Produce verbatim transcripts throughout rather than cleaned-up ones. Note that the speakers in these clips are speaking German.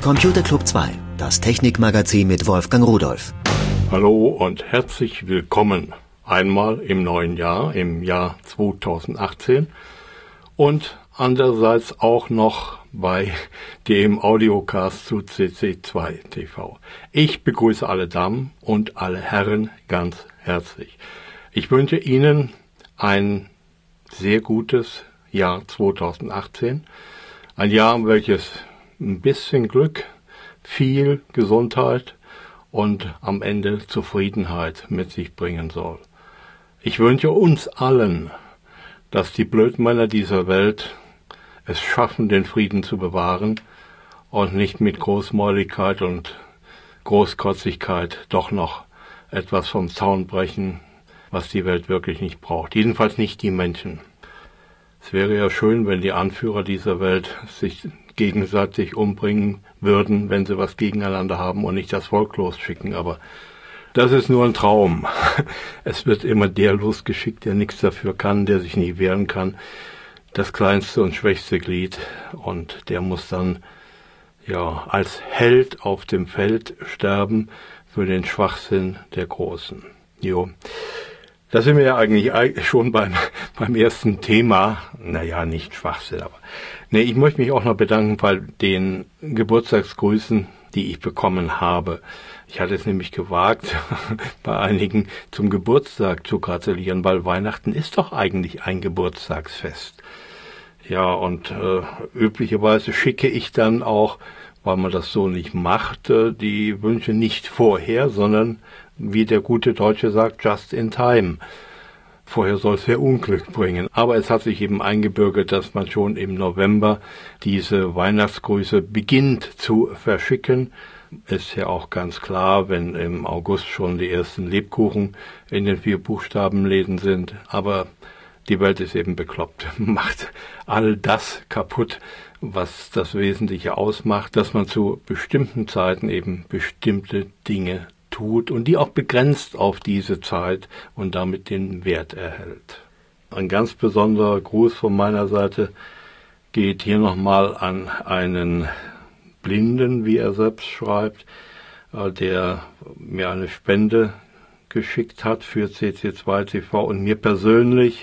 Computer Club zwei, das Technikmagazin mit Wolfgang Rudolph. Hallo und herzlich willkommen. Einmal im neuen Jahr, im Jahr zweitausendachtzehn und andererseits auch noch bei dem Audiocast zu C C zwei T V. Ich begrüße alle Damen und alle Herren ganz herzlich. Ich wünsche Ihnen ein sehr gutes Jahr zweitausendachtzehn. Ein Jahr, welches ein bisschen Glück, viel Gesundheit und am Ende Zufriedenheit mit sich bringen soll. Ich wünsche uns allen, dass die Blödmänner dieser Welt es schaffen, den Frieden zu bewahren und nicht mit Großmäuligkeit und Großkotzigkeit doch noch etwas vom Zaun brechen, was die Welt wirklich nicht braucht. Jedenfalls nicht die Menschen. Es wäre ja schön, wenn die Anführer dieser Welt sich gegenseitig umbringen würden, wenn sie was gegeneinander haben und nicht das Volk losschicken, aber das ist nur ein Traum. Es wird immer der losgeschickt, der nichts dafür kann, der sich nicht wehren kann. Das kleinste und schwächste Glied. Und der muss dann ja als Held auf dem Feld sterben für den Schwachsinn der Großen. Jo. Da sind wir ja eigentlich schon beim, beim ersten Thema. Naja, nicht Schwachsinn, aber nee, ich möchte mich auch noch bedanken bei den Geburtstagsgrüßen, die ich bekommen habe. Ich hatte es nämlich gewagt, bei einigen zum Geburtstag zu gratulieren, weil Weihnachten ist doch eigentlich ein Geburtstagsfest. Ja, und äh, üblicherweise schicke ich dann auch, weil man das so nicht macht, äh, die Wünsche nicht vorher, sondern, wie der gute Deutsche sagt, just in time. Vorher soll es ja Unglück bringen. Aber es hat sich eben eingebürgert, dass man schon im November diese Weihnachtsgrüße beginnt zu verschicken. Ist ja auch ganz klar, wenn im August schon die ersten Lebkuchen in den vier Buchstabenläden sind. Aber die Welt ist eben bekloppt. Macht all das kaputt, was das Wesentliche ausmacht, dass man zu bestimmten Zeiten eben bestimmte Dinge tut und die auch begrenzt auf diese Zeit und damit den Wert erhält. Ein ganz besonderer Gruß von meiner Seite geht hier nochmal an einen Blinden, wie er selbst schreibt, der mir eine Spende geschickt hat für C C zwei T V und mir persönlich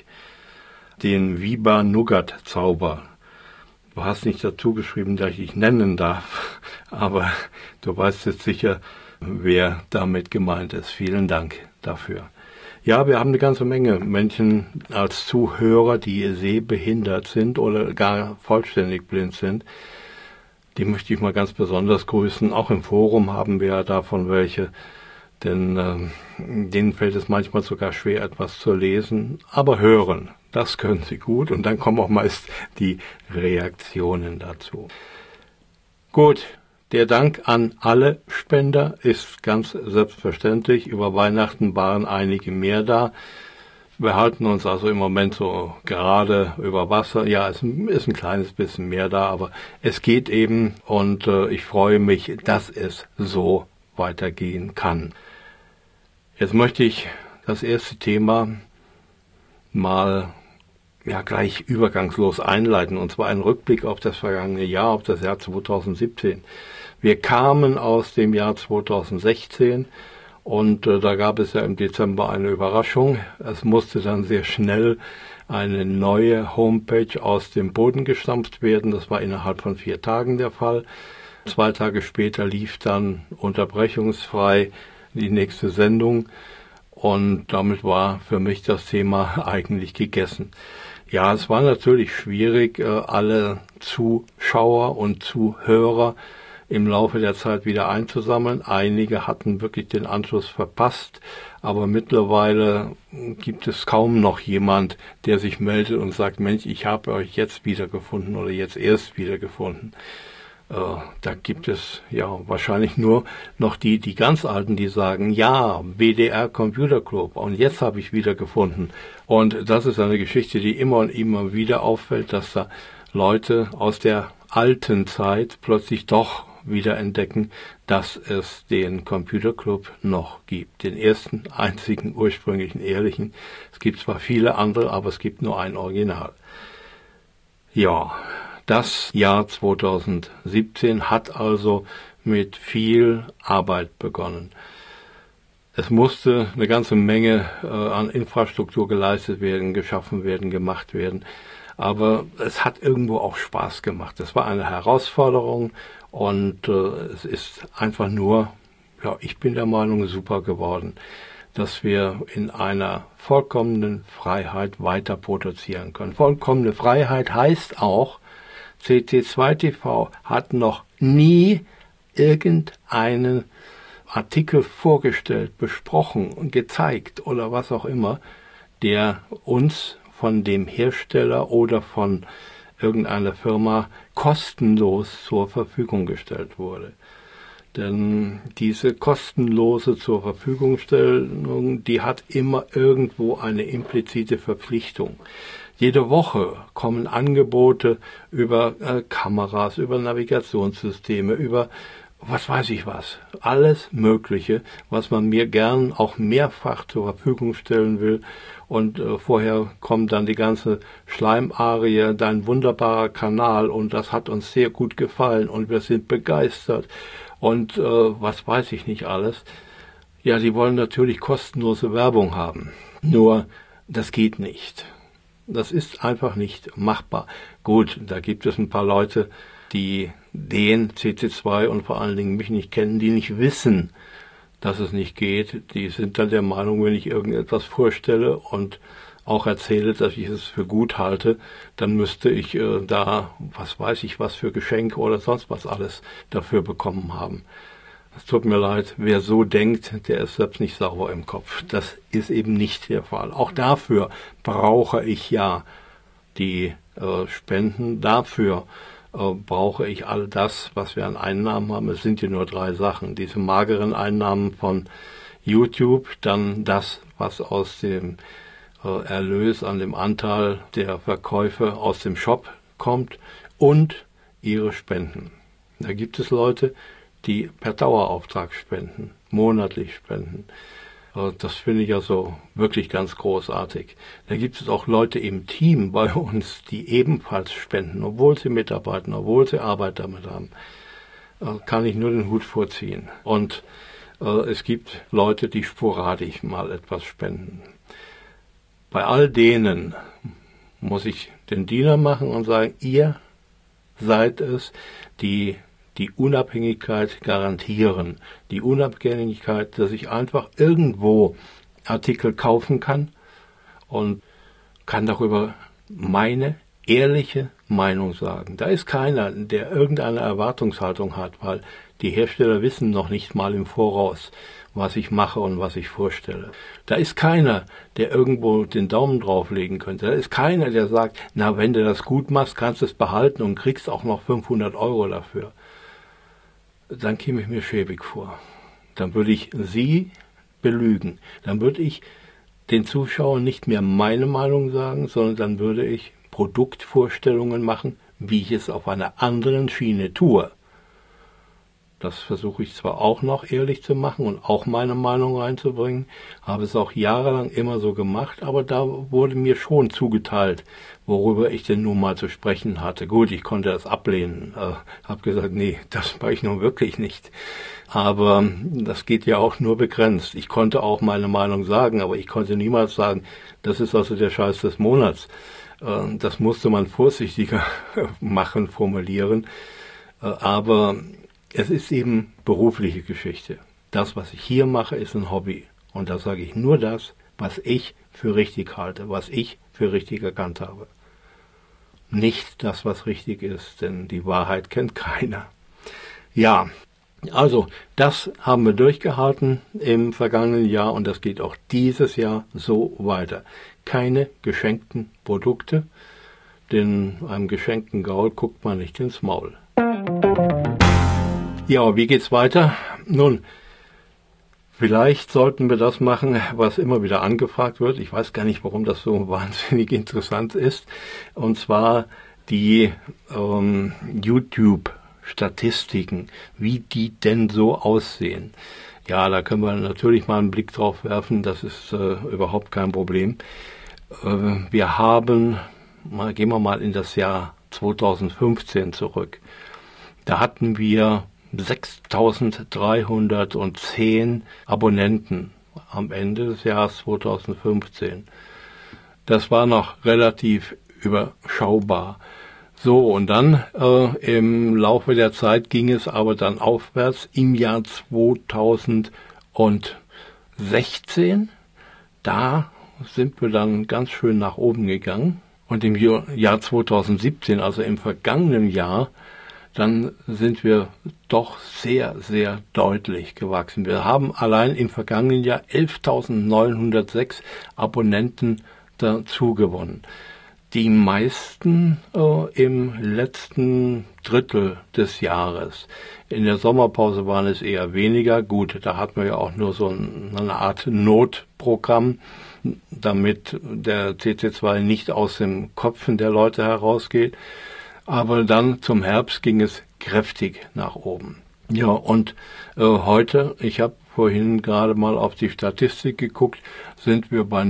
den Viva Nougat Zauber. Du hast nicht dazu geschrieben, dass ich dich nennen darf, aber du weißt jetzt sicher, wer damit gemeint ist. Vielen Dank dafür. Ja, wir haben eine ganze Menge Menschen als Zuhörer, die sehbehindert sind oder gar vollständig blind sind. Die möchte ich mal ganz besonders grüßen. Auch im Forum haben wir ja davon welche, denn äh, denen fällt es manchmal sogar schwer, etwas zu lesen. Aber hören, das können sie gut und dann kommen auch meist die Reaktionen dazu. Gut, der Dank an alle Spender ist ganz selbstverständlich. Über Weihnachten waren einige mehr da. Wir halten uns also im Moment so gerade über Wasser. Ja, es ist ein kleines bisschen mehr da, aber es geht eben und äh, ich freue mich, dass es so weitergehen kann. Jetzt möchte ich das erste Thema mal ja gleich übergangslos einleiten, und zwar einen Rückblick auf das vergangene Jahr, auf das Jahr zweitausendsiebzehn. Wir kamen aus dem Jahr zweitausendsechzehn und äh, da gab es ja im Dezember eine Überraschung. Es musste dann sehr schnell eine neue Homepage aus dem Boden gestampft werden. Das war innerhalb von vier Tagen der Fall. Zwei Tage später lief dann unterbrechungsfrei die nächste Sendung und damit war für mich das Thema eigentlich gegessen. Ja, es war natürlich schwierig, alle Zuschauer und Zuhörer im Laufe der Zeit wieder einzusammeln. Einige hatten wirklich den Anschluss verpasst, aber mittlerweile gibt es kaum noch jemand, der sich meldet und sagt, Mensch, ich habe euch jetzt wiedergefunden oder jetzt erst wiedergefunden. Äh, da gibt es ja wahrscheinlich nur noch die, die ganz Alten, die sagen, ja, B D R Computer Club und jetzt habe ich wiedergefunden. Und das ist eine Geschichte, die immer und immer wieder auffällt, dass da Leute aus der alten Zeit plötzlich doch wieder entdecken, dass es den Computer Club noch gibt. Den ersten, einzigen, ursprünglichen, ehrlichen. Es gibt zwar viele andere, aber es gibt nur ein Original. Ja, Das Jahr zweitausendsiebzehn hat also mit viel Arbeit begonnen. Es musste eine ganze Menge äh, an Infrastruktur geleistet werden, geschaffen werden, gemacht werden. Aber es hat irgendwo auch Spaß gemacht. Es war eine Herausforderung und äh, es ist einfach nur, ja, ich bin der Meinung, super geworden, dass wir in einer vollkommenen Freiheit weiter produzieren können. Vollkommene Freiheit heißt auch, C T zwei T V hat noch nie irgendeinen Artikel vorgestellt, besprochen und gezeigt oder was auch immer, der uns von dem Hersteller oder von irgendeiner Firma kostenlos zur Verfügung gestellt wurde. Denn diese kostenlose zur Verfügungstellung, die hat immer irgendwo eine implizite Verpflichtung. Jede Woche kommen Angebote über äh, Kameras, über Navigationssysteme, über was weiß ich was. Alles Mögliche, was man mir gern auch mehrfach zur Verfügung stellen will. Und äh, vorher kommt dann die ganze Schleimarie, dein wunderbarer Kanal und das hat uns sehr gut gefallen und wir sind begeistert. Und äh, was weiß ich nicht alles. Ja, die wollen natürlich kostenlose Werbung haben. Nur, das geht nicht. Das ist einfach nicht machbar. Gut, da gibt es ein paar Leute, die den C T zwei und vor allen Dingen mich nicht kennen, die nicht wissen, dass es nicht geht. Die sind dann der Meinung, wenn ich irgendetwas vorstelle und auch erzähle, dass ich es für gut halte, dann müsste ich äh, da, was weiß ich, was für Geschenke oder sonst was alles dafür bekommen haben. Es tut mir leid, wer so denkt, der ist selbst nicht sauber im Kopf. Das ist eben nicht der Fall. Auch dafür brauche ich ja die äh, Spenden. Dafür äh, brauche ich all das, was wir an Einnahmen haben. Es sind ja nur drei Sachen. Diese mageren Einnahmen von YouTube, dann das, was aus dem äh, Erlös an dem Anteil der Verkäufe aus dem Shop kommt und ihre Spenden. Da gibt es Leute, die per Dauerauftrag spenden, monatlich spenden. Das finde ich also wirklich ganz großartig. Da gibt es auch Leute im Team bei uns, die ebenfalls spenden, obwohl sie mitarbeiten, obwohl sie Arbeit damit haben. Kann ich nur den Hut vorziehen. Und äh, es gibt Leute, die sporadisch mal etwas spenden. Bei all denen muss ich den Diener machen und sagen, ihr seid es, die die Unabhängigkeit garantieren. Die Unabhängigkeit, dass ich einfach irgendwo Artikel kaufen kann und kann darüber meine ehrliche Meinung sagen. Da ist keiner, der irgendeine Erwartungshaltung hat, weil die Hersteller wissen noch nicht mal im Voraus, was ich mache und was ich vorstelle. Da ist keiner, der irgendwo den Daumen drauflegen könnte. Da ist keiner, der sagt, na, wenn du das gut machst, kannst du es behalten und kriegst auch noch fünfhundert Euro dafür. Dann käme ich mir schäbig vor. Dann würde ich sie belügen. Dann würde ich den Zuschauern nicht mehr meine Meinung sagen, sondern dann würde ich Produktvorstellungen machen, wie ich es auf einer anderen Schiene tue. Das versuche ich zwar auch noch ehrlich zu machen und auch meine Meinung reinzubringen, habe es auch jahrelang immer so gemacht, aber da wurde mir schon zugeteilt, worüber ich denn nun mal zu sprechen hatte. Gut, ich konnte das ablehnen, äh, habe gesagt, nee, das mache ich nun wirklich nicht. Aber das geht ja auch nur begrenzt. Ich konnte auch meine Meinung sagen, aber ich konnte niemals sagen, das ist also der Scheiß des Monats. Äh, das musste man vorsichtiger machen, formulieren. Äh, aber es ist eben berufliche Geschichte. Das, was ich hier mache, ist ein Hobby. Und da sage ich nur das, was ich für richtig halte, was ich für richtig erkannt habe. Nicht das, was richtig ist, denn die Wahrheit kennt keiner. Ja, also das haben wir durchgehalten im vergangenen Jahr und das geht auch dieses Jahr so weiter. Keine geschenkten Produkte, denn einem geschenkten Gaul guckt man nicht ins Maul. Ja, wie geht's weiter? Nun, vielleicht sollten wir das machen, was immer wieder angefragt wird. Ich weiß gar nicht, warum das so wahnsinnig interessant ist. Und zwar die ähm, YouTube-Statistiken, wie die denn so aussehen. Ja, da können wir natürlich mal einen Blick drauf werfen. Das ist äh, überhaupt kein Problem. Äh, wir haben, mal, gehen wir mal in das Jahr zweitausendfünfzehn zurück. Da hatten wir sechstausenddreihundertzehn Abonnenten am Ende des Jahres zweitausendfünfzehn. Das war noch relativ überschaubar. So, und dann äh, im Laufe der Zeit ging es aber dann aufwärts. Im Jahr zweitausendsechzehn, da sind wir dann ganz schön nach oben gegangen. Und im Jahr zweitausendsiebzehn, also im vergangenen Jahr, dann sind wir doch sehr, sehr deutlich gewachsen. Wir haben allein im vergangenen Jahr elftausendneunhundertsechs Abonnenten dazu gewonnen. Die meisten äh, im letzten Drittel des Jahres. In der Sommerpause waren es eher weniger. Gut, da hatten wir ja auch nur so ein, eine Art Notprogramm, damit der C C zwei nicht aus den Köpfen der Leute herausgeht. Aber dann zum Herbst ging es kräftig nach oben. Ja, und äh, heute, ich habe vorhin gerade mal auf die Statistik geguckt, sind wir bei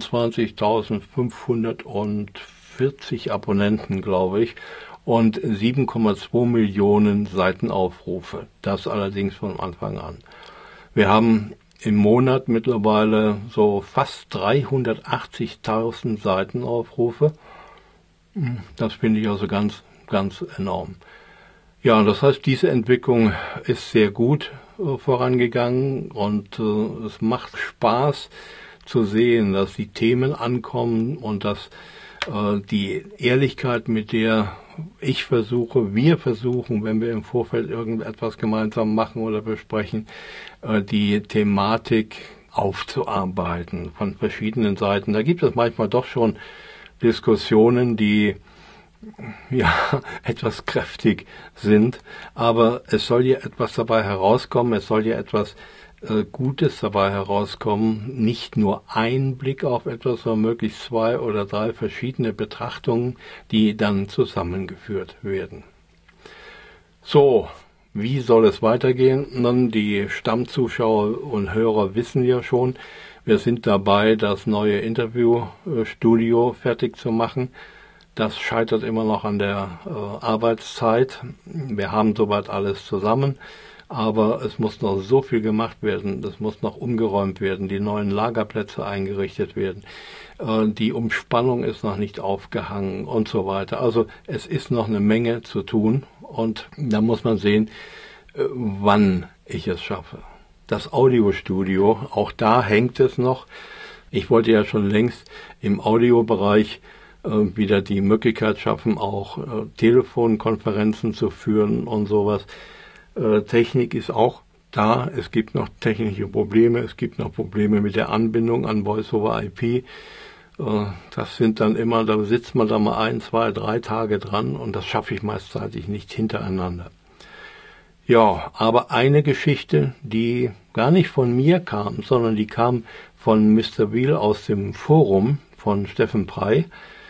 neunundzwanzigtausendfünfhundertvierzig Abonnenten, glaube ich, und sieben Komma zwei Millionen Seitenaufrufe. Das allerdings von Anfang an. Wir haben im Monat mittlerweile so fast dreihundertachtzigtausend Seitenaufrufe. Das finde ich also ganz, ganz enorm. Ja, das heißt, diese Entwicklung ist sehr gut äh, vorangegangen und äh, es macht Spaß zu sehen, dass die Themen ankommen und dass äh, die Ehrlichkeit, mit der ich versuche, wir versuchen, wenn wir im Vorfeld irgendetwas gemeinsam machen oder besprechen, äh, die Thematik aufzuarbeiten von verschiedenen Seiten. Da gibt es manchmal doch schon Diskussionen, die ja etwas kräftig sind, aber es soll ja etwas dabei herauskommen, es soll ja etwas äh, Gutes dabei herauskommen, nicht nur ein Blick auf etwas, sondern möglichst zwei oder drei verschiedene Betrachtungen, die dann zusammengeführt werden. So, wie soll es weitergehen? Nun, die Stammzuschauer und Hörer wissen ja schon, wir sind dabei, das neue Interviewstudio fertig zu machen. Das scheitert immer noch an der äh, Arbeitszeit. Wir haben soweit alles zusammen, aber es muss noch so viel gemacht werden. Es muss noch umgeräumt werden, die neuen Lagerplätze eingerichtet werden. Äh, die Umspannung ist noch nicht aufgehangen und so weiter. Also es ist noch eine Menge zu tun und da muss man sehen, äh, wann ich es schaffe. Das Audiostudio, auch da hängt es noch. Ich wollte ja schon längst im Audiobereich äh, wieder die Möglichkeit schaffen, auch äh, Telefonkonferenzen zu führen und sowas. Äh, Technik ist auch da. Es gibt noch technische Probleme. Es gibt noch Probleme mit der Anbindung an Voice over I P. Äh, das sind dann immer, da sitzt man da mal ein, zwei, drei Tage dran und das schaffe ich meistens nicht hintereinander. Ja, aber eine Geschichte, die gar nicht von mir kam, sondern die kam von Mister Wheel aus dem Forum von Steffen Prey,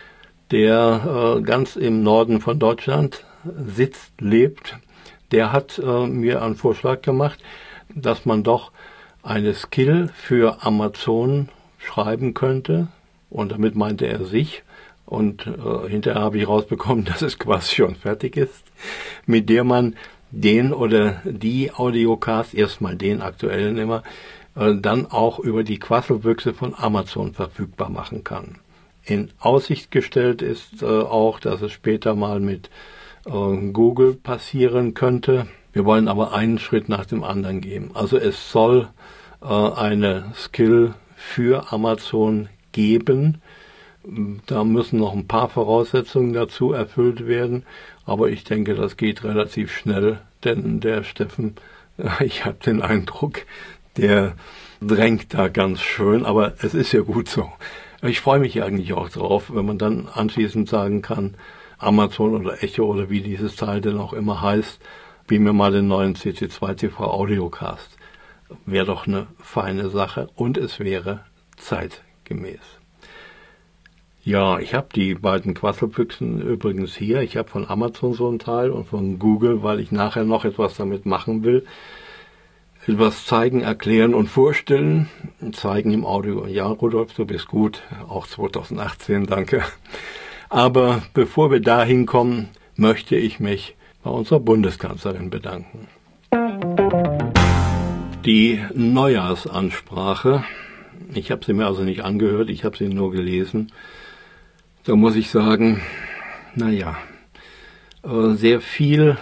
der äh, ganz im Norden von Deutschland sitzt, lebt. Der hat äh, mir einen Vorschlag gemacht, dass man doch eine Skill für Amazon schreiben könnte. Und damit meinte er sich. Und äh, hinterher habe ich rausbekommen, dass es quasi schon fertig ist, mit der man den oder die Audiocast, erstmal den aktuellen immer, äh, dann auch über die Quasselbüchse von Amazon verfügbar machen kann. In Aussicht gestellt ist äh, auch, dass es später mal mit äh, Google passieren könnte. Wir wollen aber einen Schritt nach dem anderen gehen. Also es soll äh, eine Skill für Amazon geben. Da müssen noch ein paar Voraussetzungen dazu erfüllt werden, aber ich denke, das geht relativ schnell, denn der Steffen, ich habe den Eindruck, der drängt da ganz schön, aber es ist ja gut so. Ich freue mich eigentlich auch drauf, wenn man dann anschließend sagen kann, Amazon oder Echo oder wie dieses Teil denn auch immer heißt, wie mir mal den neuen C C zwei T V Audiocast. Wäre doch eine feine Sache und es wäre zeitgemäß. Ja, ich habe die beiden Quasselbüchsen übrigens hier. Ich habe von Amazon so ein Teil und von Google, weil ich nachher noch etwas damit machen will. Etwas zeigen, erklären und vorstellen. Zeigen im Audio. Ja, Rudolf, du bist gut. Auch zweitausendachtzehn, danke. Aber bevor wir dahin kommen, möchte ich mich bei unserer Bundeskanzlerin bedanken. Die Neujahrsansprache, ich habe sie mir also nicht angehört, ich habe sie nur gelesen. Da muss ich sagen, naja, sehr viel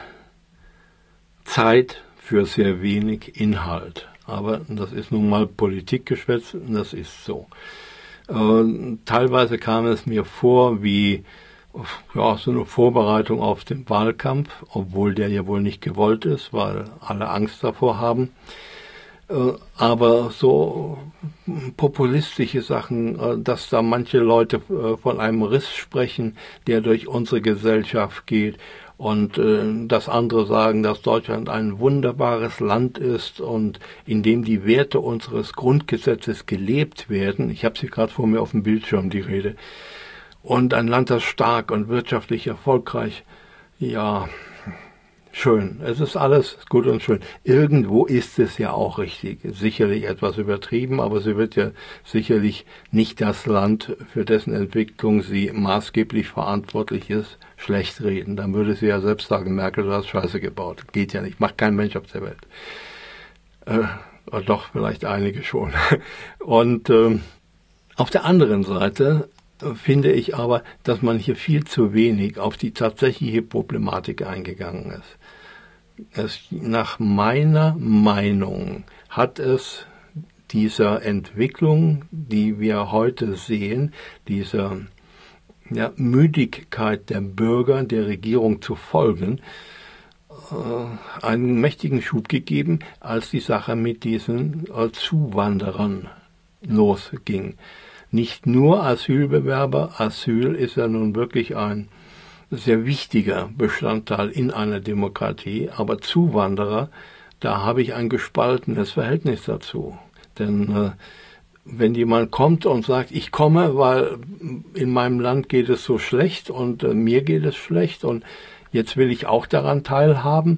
Zeit für sehr wenig Inhalt. Aber das ist nun mal Politikgeschwätz, das ist so. Äh, teilweise kam es mir vor wie ja, so eine Vorbereitung auf den Wahlkampf, obwohl der ja wohl nicht gewollt ist, weil alle Angst davor haben. Äh, aber so populistische Sachen, äh, dass da manche Leute äh, von einem Riss sprechen, der durch unsere Gesellschaft geht, und äh, dass andere sagen, dass Deutschland ein wunderbares Land ist und in dem die Werte unseres Grundgesetzes gelebt werden. Ich habe sie gerade vor mir auf dem Bildschirm, die Rede. Und ein Land, das stark und wirtschaftlich erfolgreich, ja, schön. Es ist alles gut und schön. Irgendwo ist es ja auch richtig. Sicherlich etwas übertrieben, aber sie wird ja sicherlich nicht das Land, für dessen Entwicklung sie maßgeblich verantwortlich ist, schlecht reden. Dann würde sie ja selbst sagen, Merkel, du hast Scheiße gebaut. Geht ja nicht. Macht kein Mensch auf der Welt. Äh, doch, vielleicht einige schon. Und äh, auf der anderen Seite finde ich aber, dass man hier viel zu wenig auf die tatsächliche Problematik eingegangen ist. Es, nach meiner Meinung hat es dieser Entwicklung, die wir heute sehen, dieser ja, Müdigkeit der Bürger, der Regierung zu folgen, äh, einen mächtigen Schub gegeben, als die Sache mit diesen äh, Zuwanderern losging. Nicht nur Asylbewerber, Asyl ist ja nun wirklich ein sehr wichtiger Bestandteil in einer Demokratie, aber Zuwanderer, da habe ich ein gespaltenes Verhältnis dazu. Denn äh, wenn jemand kommt und sagt, ich komme, weil in meinem Land geht es so schlecht und äh, mir geht es schlecht und jetzt will ich auch daran teilhaben,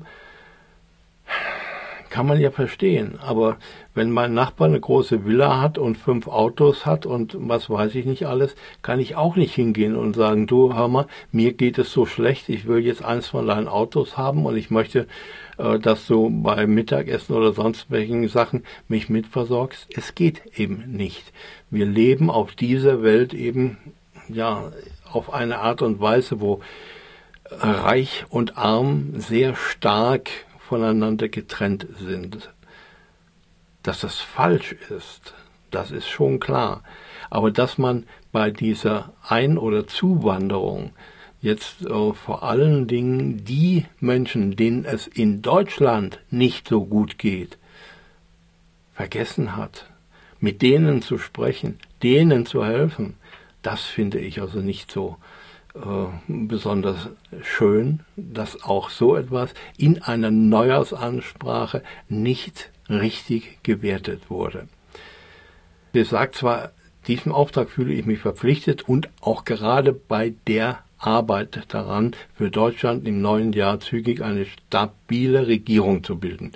kann man ja verstehen. Aber wenn mein Nachbar eine große Villa hat und fünf Autos hat und was weiß ich nicht alles, kann ich auch nicht hingehen und sagen, du, hör mal, mir geht es so schlecht, ich will jetzt eins von deinen Autos haben und ich möchte, äh, dass du beim Mittagessen oder sonst welchen Sachen mich mitversorgst. Es geht eben nicht. Wir leben auf dieser Welt eben, ja, auf eine Art und Weise, wo Reich und Arm sehr stark voneinander getrennt sind. Dass das falsch ist, das ist schon klar. Aber dass man bei dieser Ein- oder Zuwanderung jetzt äh, vor allen Dingen die Menschen, denen es in Deutschland nicht so gut geht, vergessen hat, mit denen zu sprechen, denen zu helfen, das finde ich also nicht so besonders schön, dass auch so etwas in einer Neujahrsansprache nicht richtig gewertet wurde. Sie sagt zwar, diesem Auftrag fühle ich mich verpflichtet und auch gerade bei der Arbeit daran, für Deutschland im neuen Jahr zügig eine stabile Regierung zu bilden.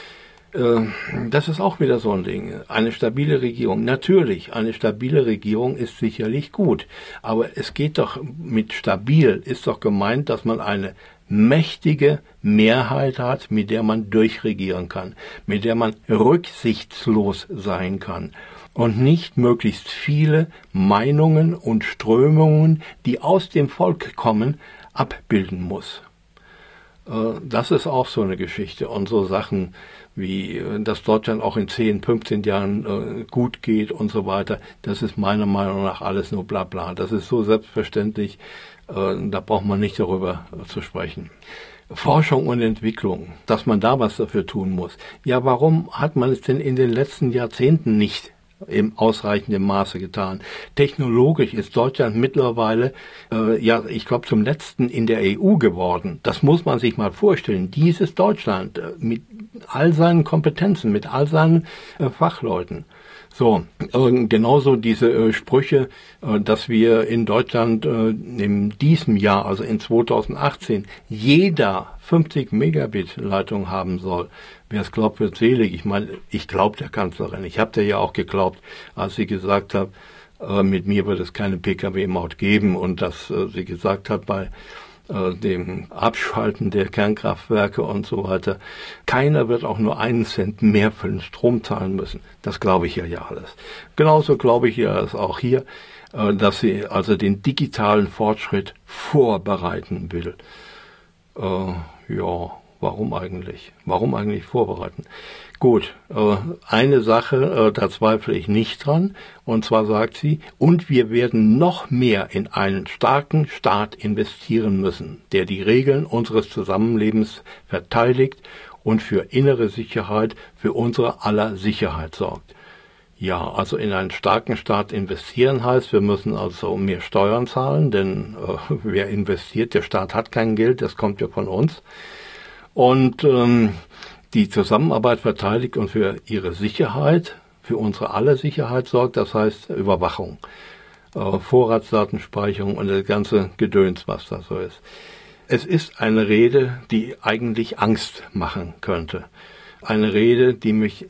Das ist auch wieder so ein Ding. Eine stabile Regierung. Natürlich, eine stabile Regierung ist sicherlich gut. Aber es geht doch mit stabil, ist doch gemeint, dass man eine mächtige Mehrheit hat, mit der man durchregieren kann, mit der man rücksichtslos sein kann und nicht möglichst viele Meinungen und Strömungen, die aus dem Volk kommen, abbilden muss. Das ist auch so eine Geschichte und so Sachen wie, dass Deutschland auch in zehn, fünfzehn Jahren äh, gut geht und so weiter, das ist meiner Meinung nach alles nur bla bla. Das ist so selbstverständlich, äh, da braucht man nicht darüber äh, zu sprechen. Forschung und Entwicklung, dass man da was dafür tun muss. Ja, warum hat man es denn in den letzten Jahrzehnten nicht im ausreichenden Maße getan? Technologisch ist Deutschland mittlerweile, äh, ja, ich glaube, zum letzten in der E U geworden. Das muss man sich mal vorstellen. Dieses Deutschland äh, mit all seinen Kompetenzen, mit all seinen äh, Fachleuten. So, äh, genauso diese äh, Sprüche, äh, dass wir in Deutschland äh, in diesem Jahr, also in zweitausendachtzehn, jeder fünfzig Megabit Leitung haben soll. Wer es glaubt, wird selig. Ich meine, ich glaube der Kanzlerin. Ich habe der ja auch geglaubt, als sie gesagt hat, äh, mit mir wird es keine P K W-Maut geben und dass äh, sie gesagt hat, bei äh, dem Abschalten der Kernkraftwerke und so weiter, keiner wird auch nur einen Cent mehr für den Strom zahlen müssen. Das glaube ich ja ja alles. Genauso glaube ich ja es auch hier, äh, dass sie also den digitalen Fortschritt vorbereiten will. Äh, ja, warum eigentlich? Warum eigentlich vorbereiten? Gut, äh, eine Sache, äh, da zweifle ich nicht dran, und zwar sagt sie, und wir werden noch mehr in einen starken Staat investieren müssen, der die Regeln unseres Zusammenlebens verteidigt und für innere Sicherheit, für unsere aller Sicherheit sorgt. Ja, also in einen starken Staat investieren heißt, wir müssen also mehr Steuern zahlen, denn äh, wer investiert, der Staat hat kein Geld, das kommt ja von uns. Und ähm, die Zusammenarbeit verteidigt und für ihre Sicherheit, für unsere aller Sicherheit sorgt, das heißt Überwachung, äh, Vorratsdatenspeicherung und das ganze Gedöns, was da so ist. Es ist eine Rede, die eigentlich Angst machen könnte. Eine Rede, die mich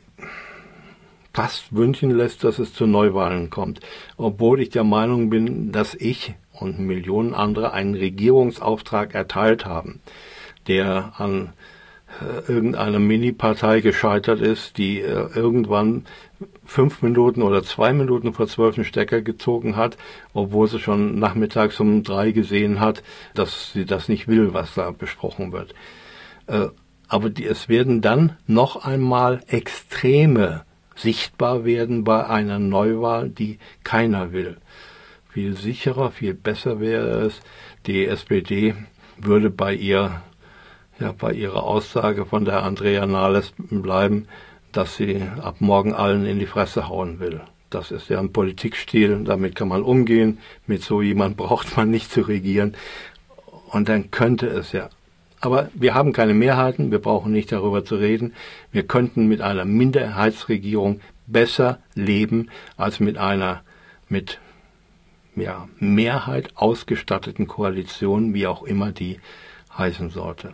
fast wünschen lässt, dass es zu Neuwahlen kommt, obwohl ich der Meinung bin, dass ich und Millionen andere einen Regierungsauftrag erteilt haben, der an äh, irgendeiner Mini-Partei gescheitert ist, die äh, irgendwann fünf Minuten oder zwei Minuten vor zwölf einen Stecker gezogen hat, obwohl sie schon nachmittags um drei gesehen hat, dass sie das nicht will, was da besprochen wird. Äh, aber die, es werden dann noch einmal Extreme sichtbar werden bei einer Neuwahl, die keiner will. Viel sicherer, viel besser wäre es, die S P D würde bei ihr, ja, bei ihrer Aussage von der Andrea Nahles bleiben, dass sie ab morgen allen in die Fresse hauen will. Das ist ja ein Politikstil, damit kann man umgehen, mit so jemand braucht man nicht zu regieren. Und dann könnte es ja. Aber wir haben keine Mehrheiten, wir brauchen nicht darüber zu reden. Wir könnten mit einer Minderheitsregierung besser leben als mit einer mit ja, Mehrheit ausgestatteten Koalition, wie auch immer die heißen sollte.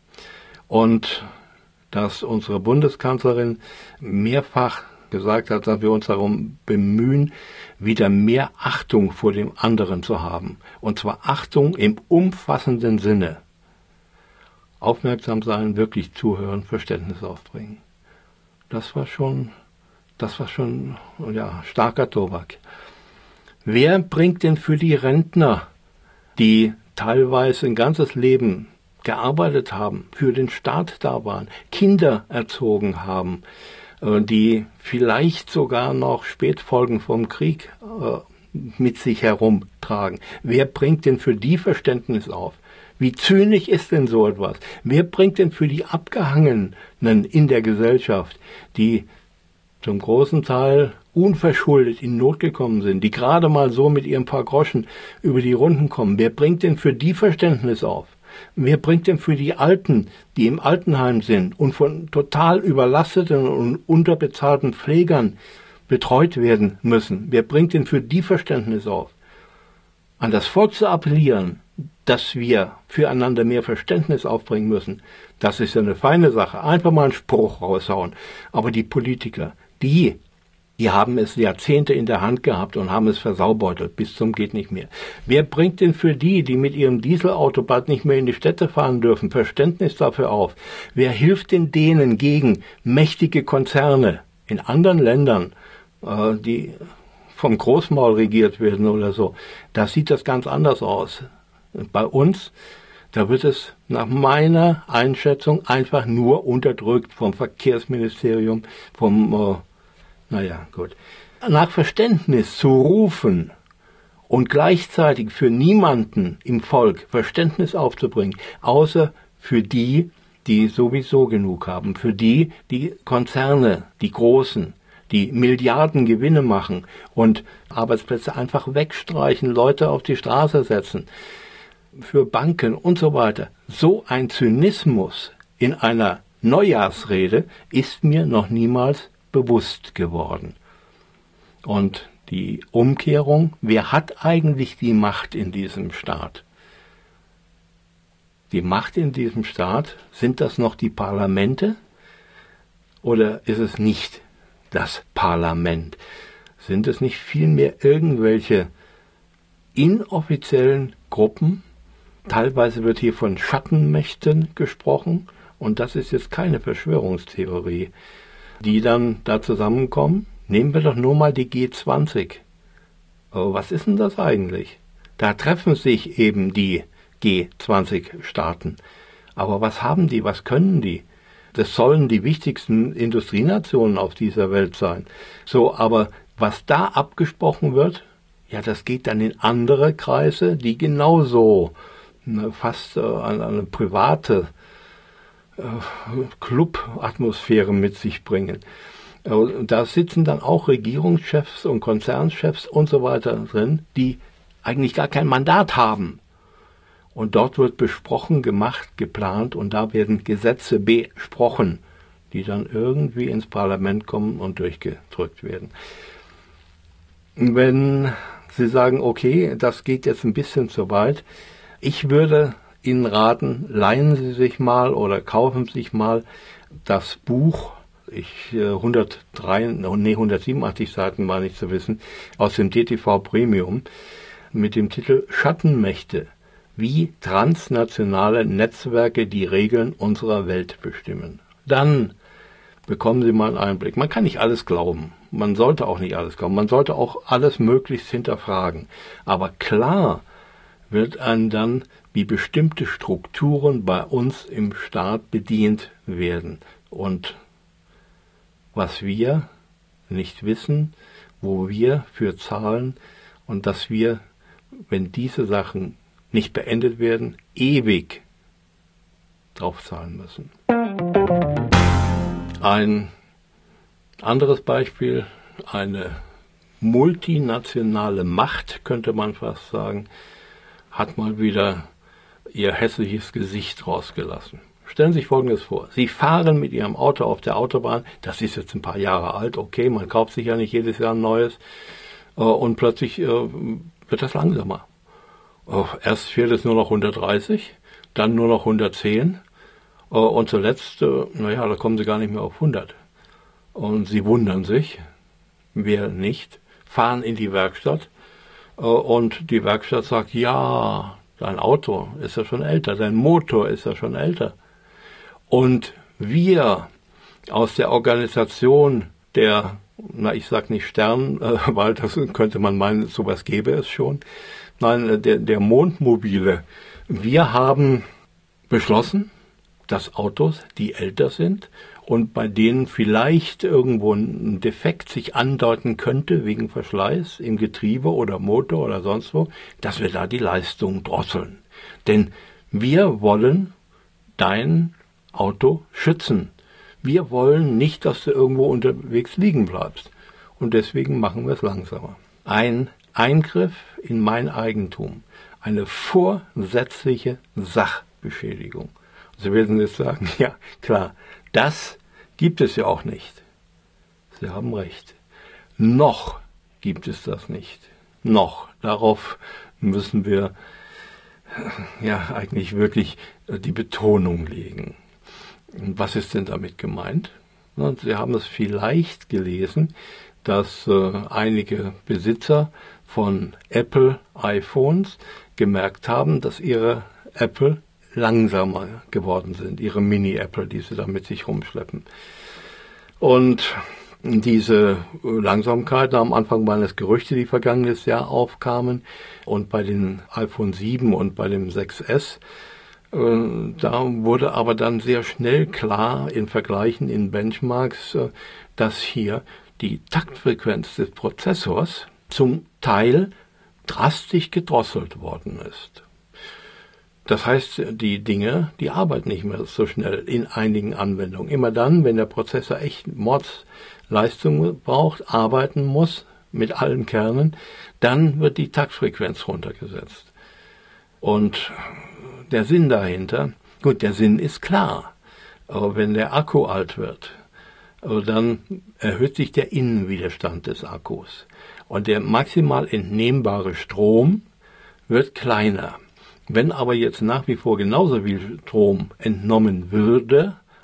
Und dass unsere Bundeskanzlerin mehrfach gesagt hat, dass wir uns darum bemühen, wieder mehr Achtung vor dem anderen zu haben. Und zwar Achtung im umfassenden Sinne. Aufmerksam sein, wirklich zuhören, Verständnis aufbringen. Das war schon, das war schon, ja, starker Tobak. Wer bringt denn für die Rentner, die teilweise ein ganzes Leben gearbeitet haben, für den Staat da waren, Kinder erzogen haben, die vielleicht sogar noch Spätfolgen vom Krieg äh, mit sich herumtragen. Wer bringt denn für die Verständnis auf? Wie zynisch ist denn so etwas? Wer bringt denn für die Abgehangenen in der Gesellschaft, die zum großen Teil unverschuldet in Not gekommen sind, die gerade mal so mit ihren paar Groschen über die Runden kommen, wer bringt denn für die Verständnis auf? Wer bringt denn für die Alten, die im Altenheim sind und von total überlasteten und unterbezahlten Pflegern betreut werden müssen, wer bringt denn für die Verständnis auf? An das Volk zu appellieren, dass wir füreinander mehr Verständnis aufbringen müssen, das ist ja eine feine Sache. Einfach mal einen Spruch raushauen. Aber die Politiker, die, die haben es Jahrzehnte in der Hand gehabt und haben es versaubeutelt, bis zum geht nicht mehr. Wer bringt denn für die, die mit ihrem Dieselauto bald nicht mehr in die Städte fahren dürfen, Verständnis dafür auf? Wer hilft denn denen gegen mächtige Konzerne in anderen Ländern, äh, die vom Großmaul regiert werden oder so? Da sieht das ganz anders aus. Bei uns, da wird es nach meiner Einschätzung einfach nur unterdrückt vom Verkehrsministerium, vom, äh, naja, gut. Nach Verständnis zu rufen und gleichzeitig für niemanden im Volk Verständnis aufzubringen, außer für die, die sowieso genug haben, für die, die Konzerne, die Großen, die Milliarden Gewinne machen und Arbeitsplätze einfach wegstreichen, Leute auf die Straße setzen, für Banken und so weiter. So ein Zynismus in einer Neujahrsrede ist mir noch niemals bewusst geworden. Und die Umkehrung, wer hat eigentlich die Macht in diesem Staat? Die Macht in diesem Staat, sind das noch die Parlamente oder ist es nicht das Parlament? Sind es nicht vielmehr irgendwelche inoffiziellen Gruppen? Teilweise wird hier von Schattenmächten gesprochen und das ist jetzt keine Verschwörungstheorie, die dann da zusammenkommen. Nehmen wir doch nur mal die G zwanzig. Aber was ist denn das eigentlich? Da treffen sich eben die G zwanzig Staaten. Aber was haben die, was können die? Das sollen die wichtigsten Industrienationen auf dieser Welt sein. So, aber was da abgesprochen wird, ja, das geht dann in andere Kreise, die genauso ne, fast äh, eine, eine private äh, Club-Atmosphäre mit sich bringen. Äh, da sitzen dann auch Regierungschefs und Konzernchefs und so weiter drin, die eigentlich gar kein Mandat haben. Und dort wird besprochen, gemacht, geplant und da werden Gesetze besprochen, die dann irgendwie ins Parlament kommen und durchgedrückt werden. Wenn Sie sagen, okay, das geht jetzt ein bisschen zu weit, ich würde Ihnen raten, leihen Sie sich mal oder kaufen Sie sich mal das Buch, ich hundertdrei, nee, hundertsiebenundachtzig Seiten war nicht zu wissen, aus dem D T V Premium mit dem Titel Schattenmächte, wie transnationale Netzwerke die Regeln unserer Welt bestimmen. Dann bekommen Sie mal einen Einblick. Man kann nicht alles glauben. Man sollte auch nicht alles glauben. Man sollte auch alles möglichst hinterfragen. Aber klar wird einem dann, wie bestimmte Strukturen bei uns im Staat bedient werden. Und was wir nicht wissen, wo wir für zahlen und dass wir, wenn diese Sachen nicht beendet werden, ewig draufzahlen müssen. Ein anderes Beispiel, eine multinationale Macht, könnte man fast sagen, hat mal wieder ihr hässliches Gesicht rausgelassen. Stellen Sie sich Folgendes vor. Sie fahren mit Ihrem Auto auf der Autobahn, das ist jetzt ein paar Jahre alt, okay, man kauft sich ja nicht jedes Jahr ein neues, und plötzlich wird das langsamer. Erst fährt es nur noch hundertdreißig, dann nur noch hundertzehn und zuletzt, naja, da kommen Sie gar nicht mehr auf hundert. Und Sie wundern sich, wer nicht, fahren in die Werkstatt und die Werkstatt sagt, ja, dein Auto ist ja schon älter, dein Motor ist ja schon älter. Und wir aus der Organisation der, na ich sag nicht Stern, weil das könnte man meinen, sowas gäbe es schon, nein, der, der Mondmobile, wir haben beschlossen, dass Autos, die älter sind und bei denen vielleicht irgendwo ein Defekt sich andeuten könnte wegen Verschleiß im Getriebe oder Motor oder sonst wo, dass wir da die Leistung drosseln. Denn wir wollen dein Auto schützen. Wir wollen nicht, dass du irgendwo unterwegs liegen bleibst. Und deswegen machen wir es langsamer. Ein Eingriff in mein Eigentum. Eine vorsätzliche Sachbeschädigung. Sie werden jetzt sagen, ja klar, das gibt es ja auch nicht. Sie haben recht. Noch gibt es das nicht. Noch. Darauf müssen wir ja eigentlich wirklich die Betonung legen. Was ist denn damit gemeint? Sie haben es vielleicht gelesen, dass äh, einige Besitzer von Apple iPhones gemerkt haben, dass ihre Apple langsamer geworden sind, ihre Mini-Apple, die sie da mit sich rumschleppen. Und diese Langsamkeit, am Anfang waren es Gerüchte, die vergangenes Jahr aufkamen, und bei den iPhone sieben und bei dem sechs S, äh, da wurde aber dann sehr schnell klar in Vergleichen, in Benchmarks, äh, dass hier die Taktfrequenz des Prozessors zum Teil drastisch gedrosselt worden ist. Das heißt, die Dinge, die arbeiten nicht mehr so schnell in einigen Anwendungen. Immer dann, wenn der Prozessor echt Mordsleistung braucht, arbeiten muss mit allen Kernen, dann wird die Taktfrequenz runtergesetzt. Und der Sinn dahinter, gut, der Sinn ist klar, aber wenn der Akku alt wird, dann erhöht sich der Innenwiderstand des Akkus. Und der maximal entnehmbare Strom wird kleiner. Wenn aber jetzt nach wie vor genauso viel Strom entnommen würde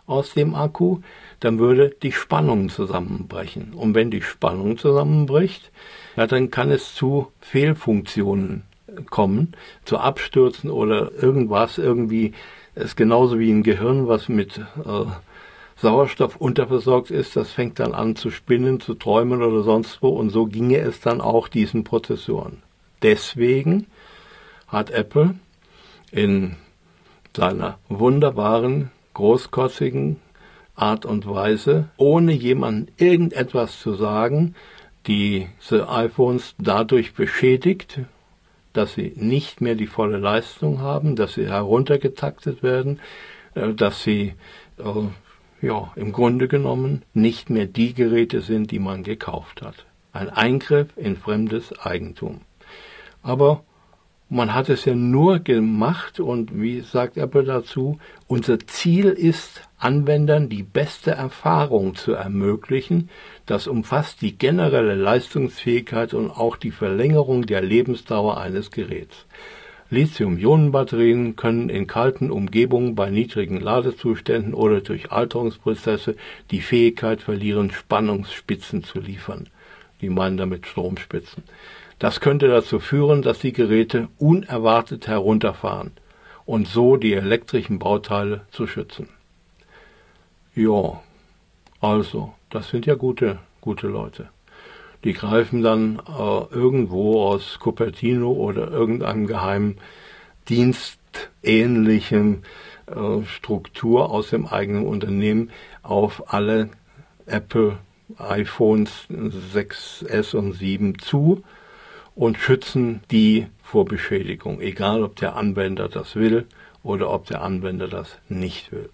aus dem Akku, dann würde die Spannung zusammenbrechen. Und wenn die Spannung zusammenbricht, ja, dann kann es zu Fehlfunktionen kommen, zu Abstürzen oder irgendwas, irgendwie, es ist genauso wie ein Gehirn, was mit äh, Sauerstoff unterversorgt ist, das fängt dann an zu spinnen, zu träumen oder sonst wo, und so ginge es dann auch diesen Prozessoren. Deswegen hat Apple in seiner wunderbaren, großkotzigen Art und Weise, ohne jemandem irgendetwas zu sagen, diese iPhones dadurch beschädigt, dass sie nicht mehr die volle Leistung haben, dass sie heruntergetaktet werden, dass sie äh, ja, im Grunde genommen nicht mehr die Geräte sind, die man gekauft hat. Ein Eingriff in fremdes Eigentum. Aber man hat es ja nur gemacht, und wie sagt Apple dazu, unser Ziel ist, Anwendern die beste Erfahrung zu ermöglichen. Das umfasst die generelle Leistungsfähigkeit und auch die Verlängerung der Lebensdauer eines Geräts. Lithium-Ionen-Batterien können in kalten Umgebungen bei niedrigen Ladezuständen oder durch Alterungsprozesse die Fähigkeit verlieren, Spannungsspitzen zu liefern. Die meinen damit Stromspitzen. Das könnte dazu führen, dass die Geräte unerwartet herunterfahren und so die elektrischen Bauteile zu schützen. Ja, also, das sind ja gute, gute Leute. Die greifen dann äh, irgendwo aus Cupertino oder irgendeinem geheimen dienstähnlichen äh, Struktur aus dem eigenen Unternehmen auf alle Apple iPhones sechs S und sieben zu und schützen die vor Beschädigung, egal ob der Anwender das will oder ob der Anwender das nicht will.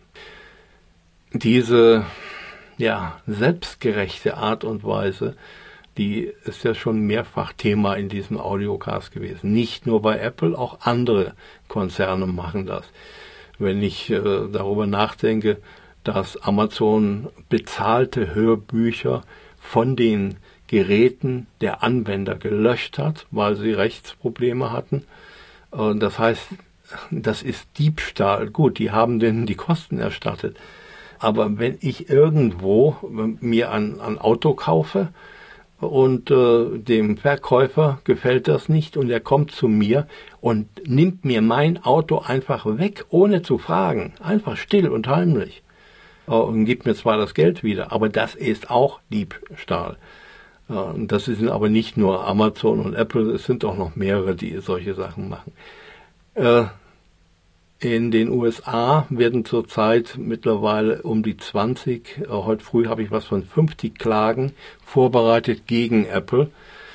Diese ja, selbstgerechte Art und Weise, die ist ja schon mehrfach Thema in diesem Audiocast gewesen. Nicht nur bei Apple, auch andere Konzerne machen das. Wenn ich äh, darüber nachdenke, dass Amazon bezahlte Hörbücher von den Geräten der Anwender gelöscht hat, weil sie Rechtsprobleme hatten. Das heißt, das ist Diebstahl. Gut, die haben denen die Kosten erstattet. Aber wenn ich irgendwo mir ein, ein Auto kaufe und äh, dem Verkäufer gefällt das nicht und er kommt zu mir und nimmt mir mein Auto einfach weg, ohne zu fragen, einfach still und heimlich, äh, und gibt mir zwar das Geld wieder, aber das ist auch Diebstahl. Das sind aber nicht nur Amazon und Apple, es sind auch noch mehrere, die solche Sachen machen. In den U S A werden zurzeit mittlerweile um die zwanzig, heute früh habe ich was von fünfzig Klagen vorbereitet gegen Apple.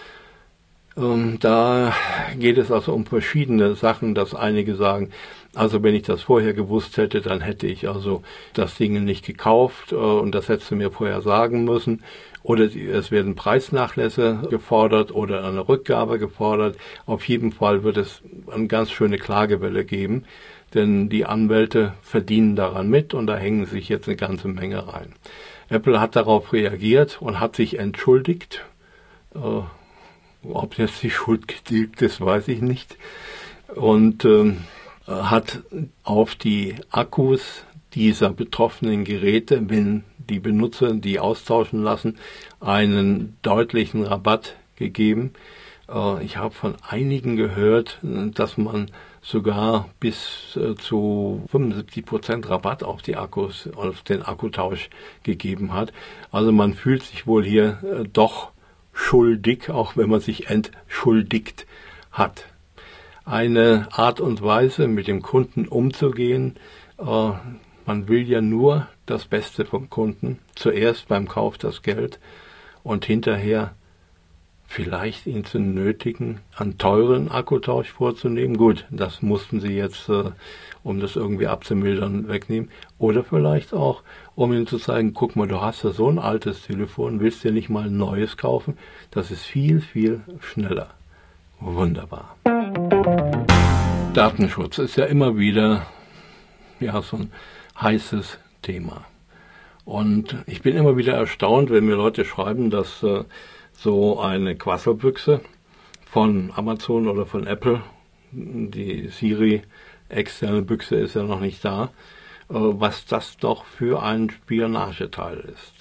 Da geht es also um verschiedene Sachen, dass einige sagen, also wenn ich das vorher gewusst hätte, dann hätte ich also das Ding nicht gekauft und das hättest du mir vorher sagen müssen. Oder es werden Preisnachlässe gefordert oder eine Rückgabe gefordert. Auf jeden Fall wird es eine ganz schöne Klagewelle geben, denn die Anwälte verdienen daran mit und da hängen sich jetzt eine ganze Menge rein. Apple hat darauf reagiert und hat sich entschuldigt. Äh, ob jetzt die Schuld getilgt ist, weiß ich nicht. Und äh, hat auf die Akkus dieser betroffenen Geräte, wenn die Benutzer die austauschen lassen, einen deutlichen Rabatt gegeben. Ich habe von einigen gehört, dass man sogar bis zu fünfundsiebzig Prozent Rabatt auf die Akkus, auf den Akkutausch gegeben hat. Also man fühlt sich wohl hier doch schuldig, auch wenn man sich entschuldigt hat. Eine Art und Weise, mit dem Kunden umzugehen, man will ja nur das Beste vom Kunden. Zuerst beim Kauf das Geld und hinterher vielleicht ihn zu nötigen, einen teuren Akkutausch vorzunehmen. Gut, das mussten sie jetzt, äh, um das irgendwie abzumildern, wegnehmen. Oder vielleicht auch, um ihnen zu zeigen, guck mal, du hast ja so ein altes Telefon, willst dir nicht mal ein neues kaufen? Das ist viel, viel schneller. Wunderbar. Datenschutz ist ja immer wieder ja, so ein heißes Thema. Und ich bin immer wieder erstaunt, wenn mir Leute schreiben, dass äh, so eine Quasselbüchse von Amazon oder von Apple, die Siri externe Büchse ist ja noch nicht da, was das doch für ein Spionageteil ist.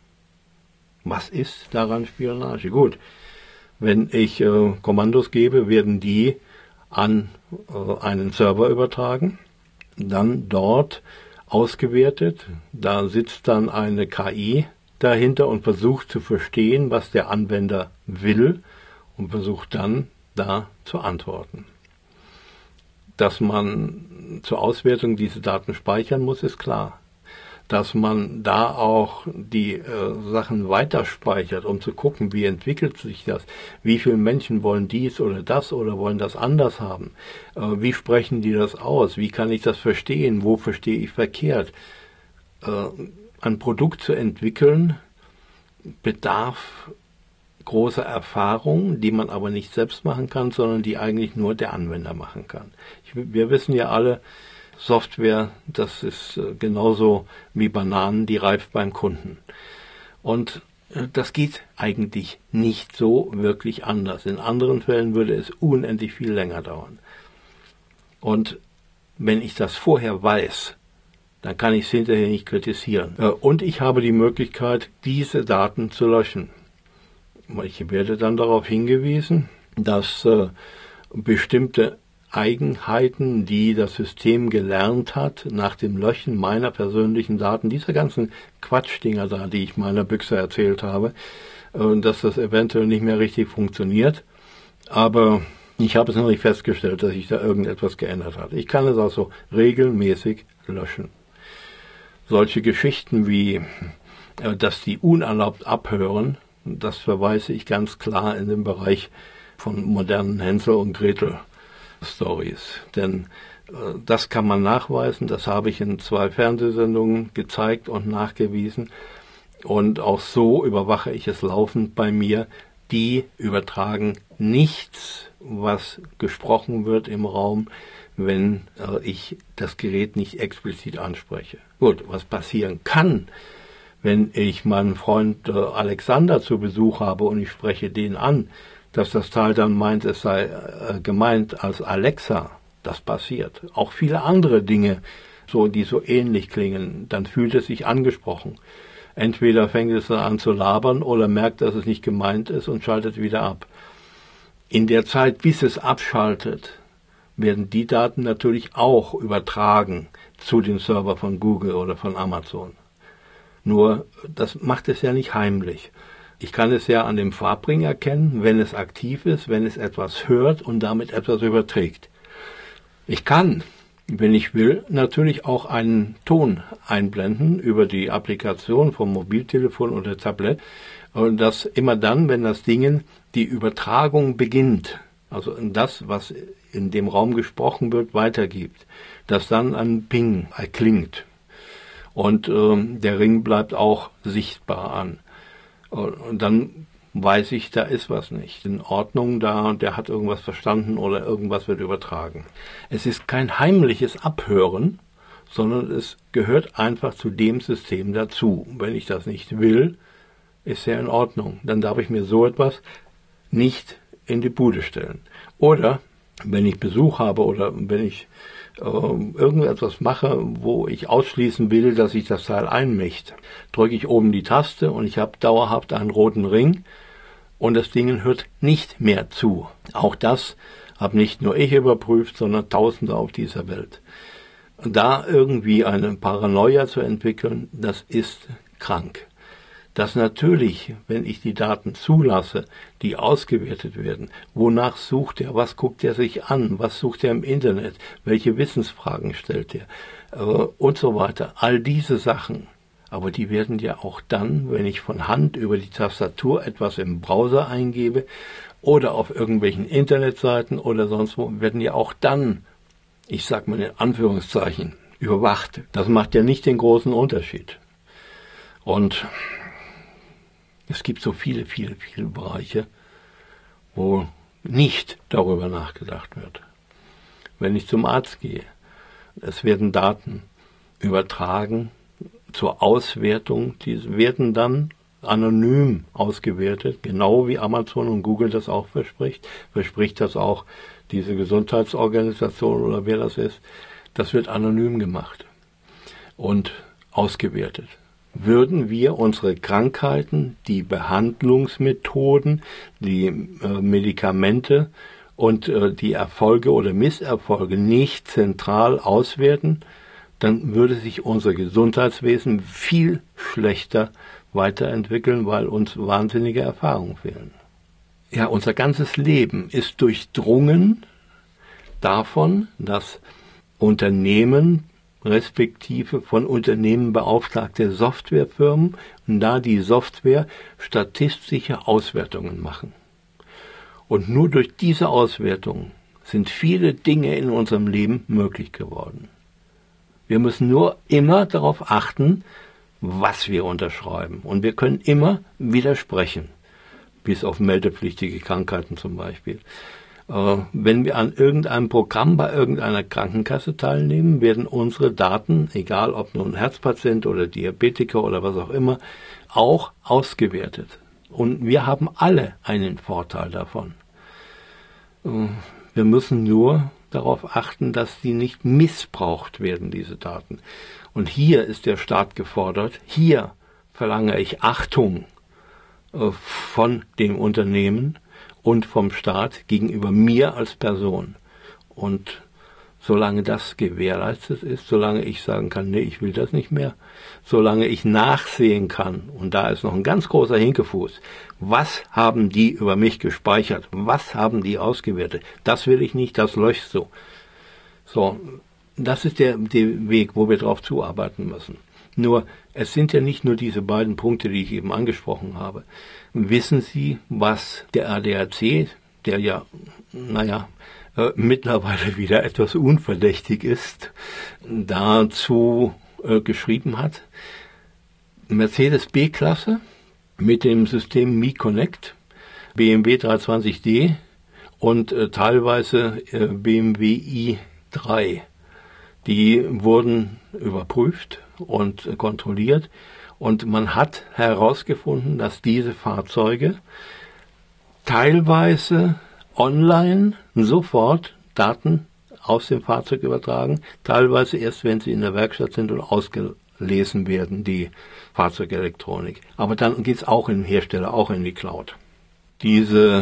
Was ist daran Spionage? Gut, wenn ich äh, Kommandos gebe, werden die an äh, einen Server übertragen, dann dort ausgewertet. Da sitzt dann eine K I dahinter und versucht zu verstehen, was der Anwender will und versucht dann da zu antworten. Dass man zur Auswertung diese Daten speichern muss, ist klar. Dass man da auch die äh, Sachen weiterspeichert, um zu gucken, wie entwickelt sich das, wie viele Menschen wollen dies oder das oder wollen das anders haben, äh, wie sprechen die das aus, wie kann ich das verstehen, wo verstehe ich verkehrt. Äh, ein Produkt zu entwickeln bedarf großer Erfahrung, die man aber nicht selbst machen kann, sondern die eigentlich nur der Anwender machen kann. Ich, wir wissen ja alle, Software, das ist genauso wie Bananen, die reift beim Kunden. Und das geht eigentlich nicht so wirklich anders. In anderen Fällen würde es unendlich viel länger dauern. Und wenn ich das vorher weiß, dann kann ich es hinterher nicht kritisieren. Und ich habe die Möglichkeit, diese Daten zu löschen. Ich werde dann darauf hingewiesen, dass äh, bestimmte Eigenheiten, die das System gelernt hat, nach dem Löschen meiner persönlichen Daten, diese ganzen Quatschdinger da, die ich meiner Büchse erzählt habe, äh, dass das eventuell nicht mehr richtig funktioniert. Aber ich habe es noch nicht festgestellt, dass sich da irgendetwas geändert hat. Ich kann es also regelmäßig löschen. Solche Geschichten wie, äh, dass die unerlaubt abhören, das verweise ich ganz klar in den Bereich von modernen Hänsel und Gretel Stories. Denn äh, das kann man nachweisen, das habe ich in zwei Fernsehsendungen gezeigt und nachgewiesen. Und auch so überwache ich es laufend bei mir. Die übertragen nichts, was gesprochen wird im Raum, wenn äh, ich das Gerät nicht explizit anspreche. Gut, was passieren kann, wenn ich meinen Freund äh, Alexander zu Besuch habe und ich spreche den an, dass das Teil dann meint, es sei äh, gemeint als Alexa, das passiert. Auch viele andere Dinge, so die so ähnlich klingen, dann fühlt es sich angesprochen. Entweder fängt es dann an zu labern oder merkt, dass es nicht gemeint ist und schaltet wieder ab. In der Zeit, bis es abschaltet, werden die Daten natürlich auch übertragen zu den Server von Google oder von Amazon. Nur, das macht es ja nicht heimlich. Ich kann es ja an dem Farbring erkennen, wenn es aktiv ist, wenn es etwas hört und damit etwas überträgt. Ich kann, wenn ich will, natürlich auch einen Ton einblenden über die Applikation vom Mobiltelefon oder Tablet, und das immer dann, wenn das Ding die Übertragung beginnt, also das, was in dem Raum gesprochen wird, weitergibt, dass dann ein Ping erklingt. Und ähm, der Ring bleibt auch sichtbar an. Und dann weiß ich, da ist was nicht in Ordnung da und der hat irgendwas verstanden oder irgendwas wird übertragen. Es ist kein heimliches Abhören, sondern es gehört einfach zu dem System dazu. Wenn ich das nicht will, ist ja in Ordnung. Dann darf ich mir so etwas nicht in die Bude stellen. Oder wenn ich Besuch habe oder wenn ich äh, irgendetwas mache, wo ich ausschließen will, dass sich das Teil einmischt, drücke ich oben die Taste und ich habe dauerhaft einen roten Ring und das Ding hört nicht mehr zu. Auch das habe nicht nur ich überprüft, sondern Tausende auf dieser Welt. Da irgendwie eine Paranoia zu entwickeln, das ist krank. Dass natürlich, wenn ich die Daten zulasse, die ausgewertet werden, wonach sucht er, was guckt er sich an, was sucht er im Internet, welche Wissensfragen stellt er äh, und so weiter. All diese Sachen, aber die werden ja auch dann, wenn ich von Hand über die Tastatur etwas im Browser eingebe oder auf irgendwelchen Internetseiten oder sonst wo, werden ja auch dann, ich sag mal in Anführungszeichen, überwacht. Das macht ja nicht den großen Unterschied. Und es gibt so viele, viele, viele Bereiche, wo nicht darüber nachgedacht wird. Wenn ich zum Arzt gehe, es werden Daten übertragen zur Auswertung, die werden dann anonym ausgewertet, genau wie Amazon und Google das auch verspricht, verspricht das auch diese Gesundheitsorganisation oder wer das ist, das wird anonym gemacht. und ausgewertet. Würden wir unsere Krankheiten, die Behandlungsmethoden, die äh, Medikamente und äh, die Erfolge oder Misserfolge nicht zentral auswerten, dann würde sich unser Gesundheitswesen viel schlechter weiterentwickeln, weil uns wahnsinnige Erfahrungen fehlen. Ja, unser ganzes Leben ist durchdrungen davon, dass Unternehmen, respektive von Unternehmen beauftragte Softwarefirmen, da die Software statistische Auswertungen machen. Und nur durch diese Auswertungen sind viele Dinge in unserem Leben möglich geworden. Wir müssen nur immer darauf achten, was wir unterschreiben. Und wir können immer widersprechen, bis auf meldepflichtige Krankheiten zum Beispiel. Äh, wenn wir an irgendeinem Programm bei irgendeiner Krankenkasse teilnehmen, werden unsere Daten, egal ob nun Herzpatient oder Diabetiker oder was auch immer, auch ausgewertet. Und wir haben alle einen Vorteil davon. Äh, wir müssen nur darauf achten, dass die nicht missbraucht werden, diese Daten. Und hier ist der Staat gefordert. Hier verlange ich Achtung äh, von dem Unternehmen und vom Staat gegenüber mir als Person. Und solange das gewährleistet ist, solange ich sagen kann, nee, ich will das nicht mehr, solange ich nachsehen kann, und da ist noch ein ganz großer Hinkefuß, was haben die über mich gespeichert, was haben die ausgewertet, das will ich nicht, das löscht so. So, das ist der, der Weg, wo wir drauf zuarbeiten müssen. Nur, es sind ja nicht nur diese beiden Punkte, die ich eben angesprochen habe. Wissen Sie, was der A D A C, der ja, naja, äh, mittlerweile wieder etwas unverdächtig ist, dazu äh, geschrieben hat? Mercedes B-Klasse mit dem System Mi-Connect, B M W dreihundertzwanzig D und äh, teilweise äh, B M W i drei. Die wurden überprüft und äh, kontrolliert und man hat herausgefunden, dass diese Fahrzeuge teilweise online sofort Daten aus dem Fahrzeug übertragen, teilweise erst, wenn sie in der Werkstatt sind und ausgelesen werden, die Fahrzeugelektronik. Aber dann geht es auch im Hersteller, auch in die Cloud. Diese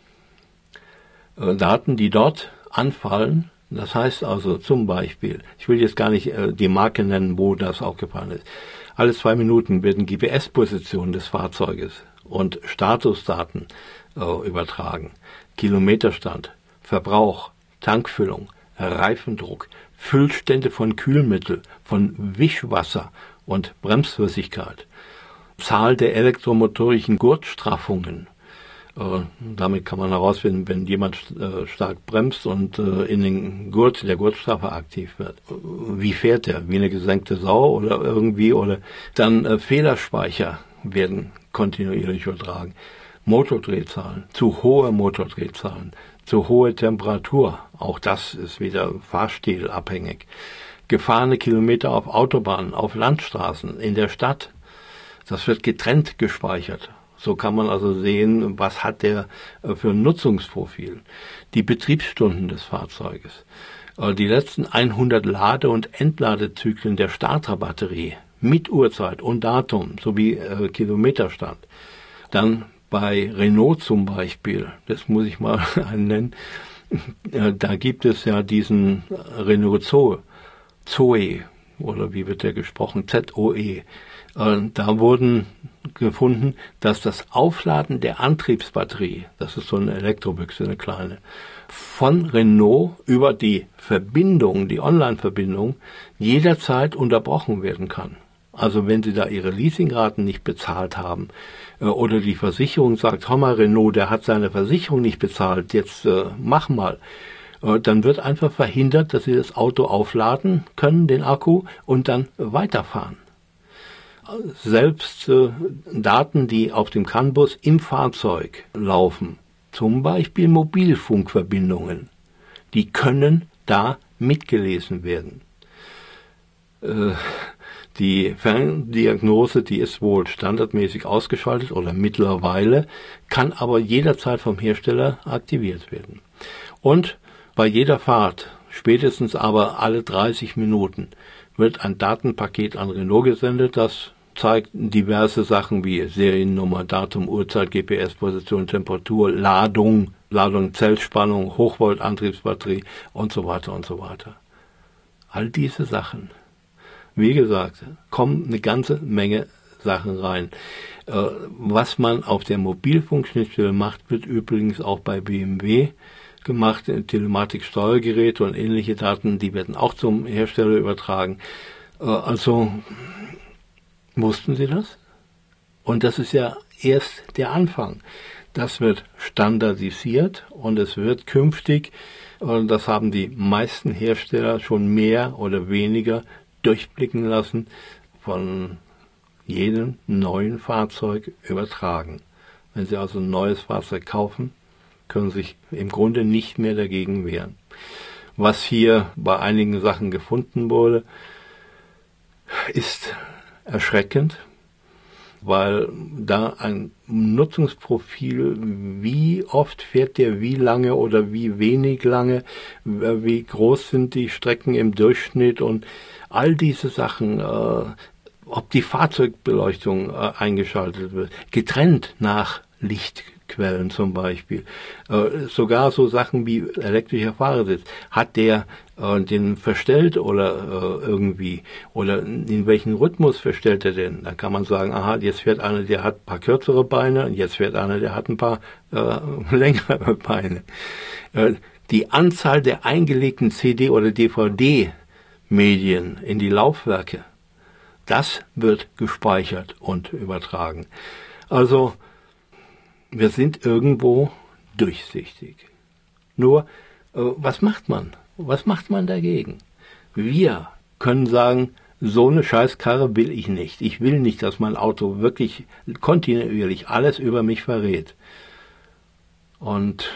äh, Daten, die dort anfallen, das heißt also zum Beispiel, ich will jetzt gar nicht äh, die Marke nennen, wo das aufgefallen ist, alle zwei Minuten werden G P S-Positionen des Fahrzeuges und Statusdaten äh, übertragen, Kilometerstand, Verbrauch, Tankfüllung, Reifendruck, Füllstände von Kühlmittel, von Wischwasser und Bremsflüssigkeit, Zahl der elektromotorischen Gurtstraffungen. Äh, damit kann man herausfinden, wenn jemand äh, stark bremst und äh, in den Gurt, der Gurtstraffer aktiv wird. Wie fährt er? Wie eine gesenkte Sau oder irgendwie? Oder dann äh, Fehlerspeicher werden kontinuierlich übertragen. Motordrehzahlen, zu hohe Motordrehzahlen, zu hohe Temperatur, auch das ist wieder fahrstilabhängig. Gefahrene Kilometer auf Autobahnen, auf Landstraßen, in der Stadt, das wird getrennt gespeichert. So kann man also sehen, was hat der für ein Nutzungsprofil. Die Betriebsstunden des Fahrzeuges, die letzten hundert Lade- und Entladezyklen der Starterbatterie mit Uhrzeit und Datum sowie äh, Kilometerstand. Dann bei Renault zum Beispiel, das muss ich mal nennen, da gibt es ja diesen Renault Zoe, Zoe, oder wie wird der gesprochen, Z O E. Da wurden gefunden, dass das Aufladen der Antriebsbatterie, das ist so eine Elektrobüchse, eine kleine, von Renault über die Verbindung, die Online-Verbindung, jederzeit unterbrochen werden kann. Also wenn Sie da Ihre Leasingraten nicht bezahlt haben äh, oder die Versicherung sagt, hör mal Renault, der hat seine Versicherung nicht bezahlt, jetzt äh, mach mal, äh, dann wird einfach verhindert, dass Sie das Auto aufladen können, den Akku, und dann weiterfahren. Selbst äh, Daten, die auf dem CAN-Bus im Fahrzeug laufen, zum Beispiel Mobilfunkverbindungen, die können da mitgelesen werden. Äh, Die Ferndiagnose, die ist wohl standardmäßig ausgeschaltet oder mittlerweile, kann aber jederzeit vom Hersteller aktiviert werden. Und bei jeder Fahrt Spätestens aber alle dreißig Minuten wird ein Datenpaket an Renault gesendet, das zeigt diverse Sachen wie Seriennummer, Datum, Uhrzeit, G P S-Position, Temperatur, Ladung, Ladung, Zellspannung, Hochvolt-Antriebsbatterie und so weiter und so weiter. All diese Sachen, wie gesagt, kommen eine ganze Menge Sachen rein. Äh, was man auf der Mobilfunkschnittstelle macht, wird übrigens auch bei B M W gemacht. Telematik-Steuergeräte und ähnliche Daten, die werden auch zum Hersteller übertragen. Äh, also wussten Sie das? Und das ist ja erst der Anfang. Das wird standardisiert und es wird künftig, und das haben die meisten Hersteller schon mehr oder weniger durchblicken lassen, von jedem neuen Fahrzeug übertragen. Wenn Sie also ein neues Fahrzeug kaufen, können Sie sich im Grunde nicht mehr dagegen wehren. Was hier bei einigen Sachen gefunden wurde, ist erschreckend, weil da ein Nutzungsprofil, wie oft fährt der wie lange oder wie wenig lange, wie groß sind die Strecken im Durchschnitt und all diese Sachen, äh, ob die Fahrzeugbeleuchtung äh, eingeschaltet wird, getrennt nach Lichtquellen zum Beispiel. Äh, sogar so Sachen wie elektrischer Fahrersitz. Hat der äh, den verstellt oder äh, irgendwie? Oder in welchen Rhythmus verstellt er denn? Dann kann man sagen, aha, jetzt fährt einer, der hat ein paar kürzere Beine und jetzt fährt einer, der hat ein paar äh, längere Beine. Äh, die Anzahl der eingelegten C D- oder D V D-Medien in die Laufwerke, das wird gespeichert und übertragen. Also, wir sind irgendwo durchsichtig. Nur, äh, was macht man? Was macht man dagegen? Wir können sagen, so eine Scheißkarre will ich nicht. Ich will nicht, dass mein Auto wirklich kontinuierlich alles über mich verrät. Und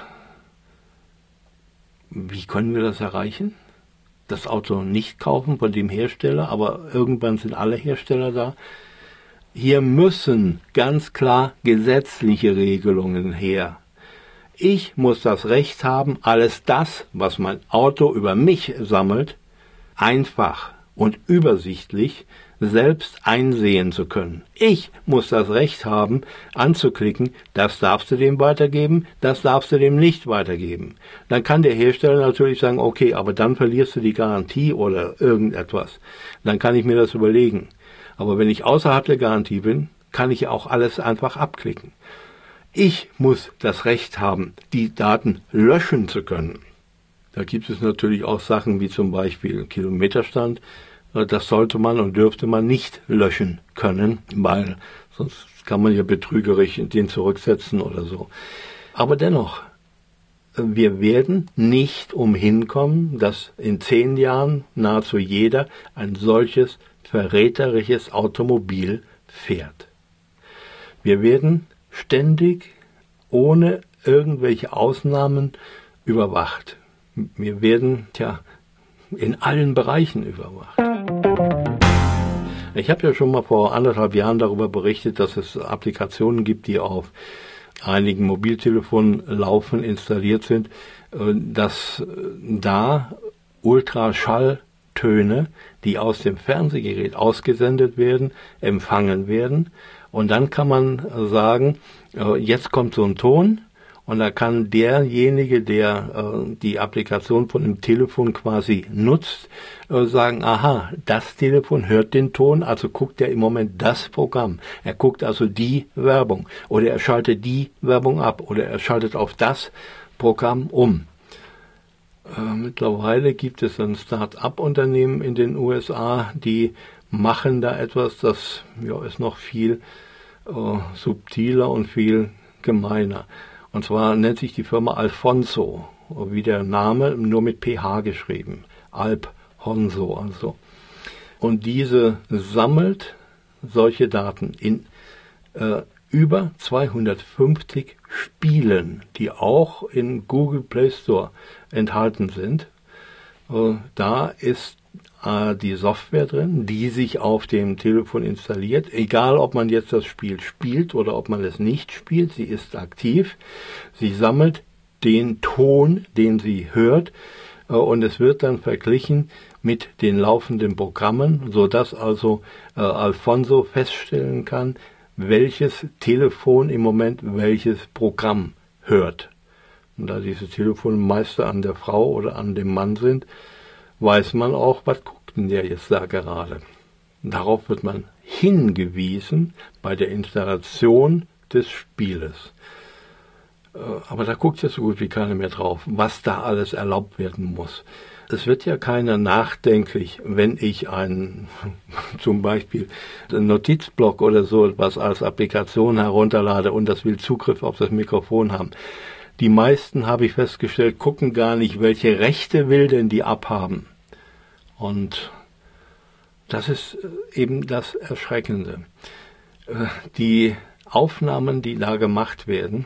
wie können wir das erreichen? Das Auto nicht kaufen von dem Hersteller, aber irgendwann sind alle Hersteller da. Hier müssen ganz klar gesetzliche Regelungen her. Ich muss das Recht haben, alles das, was mein Auto über mich sammelt, einfach und übersichtlich selbst einsehen zu können. Ich muss das Recht haben, anzuklicken, das darfst du dem weitergeben, das darfst du dem nicht weitergeben. Dann kann der Hersteller natürlich sagen, okay, aber dann verlierst du die Garantie oder irgendetwas. Dann kann ich mir das überlegen. Aber wenn ich außerhalb der Garantie bin, kann ich auch alles einfach abklicken. Ich muss das Recht haben, die Daten löschen zu können. Da gibt es natürlich auch Sachen wie zum Beispiel Kilometerstand. Das sollte man und dürfte man nicht löschen können, weil sonst kann man ja betrügerisch den zurücksetzen oder so. Aber dennoch, wir werden nicht umhin kommen, dass in zehn Jahren nahezu jeder ein solches verräterisches Automobil fährt. Wir werden ständig ohne irgendwelche Ausnahmen überwacht. Wir werden tja in allen Bereichen überwacht. Ich habe ja schon mal vor anderthalb Jahren darüber berichtet, dass es Applikationen gibt, die auf einigen Mobiltelefonen laufen, installiert sind, dass da Ultraschalltöne, die aus dem Fernsehgerät ausgesendet werden, empfangen werden. Und dann kann man sagen, jetzt kommt so ein Ton. Und da kann derjenige, der äh, die Applikation von dem Telefon quasi nutzt, äh, sagen, aha, das Telefon hört den Ton, also guckt er im Moment das Programm. Er guckt also die Werbung oder er schaltet die Werbung ab oder er schaltet auf das Programm um. Äh, mittlerweile gibt es ein Start-up-Unternehmen in den U S A, die machen da etwas, das ja, ist noch viel äh, subtiler und viel gemeiner. Und zwar nennt sich die Firma Alphonso, wie der Name, nur mit P H geschrieben. Alphonso also. Und diese sammelt solche Daten in äh, über zweihundertfünfzig Spielen, die auch in Google Play Store enthalten sind. Äh, da ist äh, die Software drin, die sich auf dem Telefon installiert. Egal, ob man jetzt das Spiel spielt oder ob man es nicht spielt, sie ist aktiv. Sie sammelt den Ton, den sie hört, und es wird dann verglichen mit den laufenden Programmen, sodass also äh, Alfonso feststellen kann, welches Telefon im Moment welches Programm hört. Und da diese Telefone meist an der Frau oder an dem Mann sind, weiß man auch, was guckt denn der jetzt da gerade. Und darauf wird man hingewiesen bei der Installation des Spieles. Aber da guckt ja so gut wie keiner mehr drauf, was da alles erlaubt werden muss. Es wird ja keiner nachdenklich, wenn ich einen, zum Beispiel einen Notizblock oder so etwas als Applikation herunterlade und das will Zugriff auf das Mikrofon haben. Die meisten, habe ich festgestellt, gucken gar nicht, welche Rechte will denn die abhaben. Und das ist eben das Erschreckende. Die Aufnahmen, die da gemacht werden,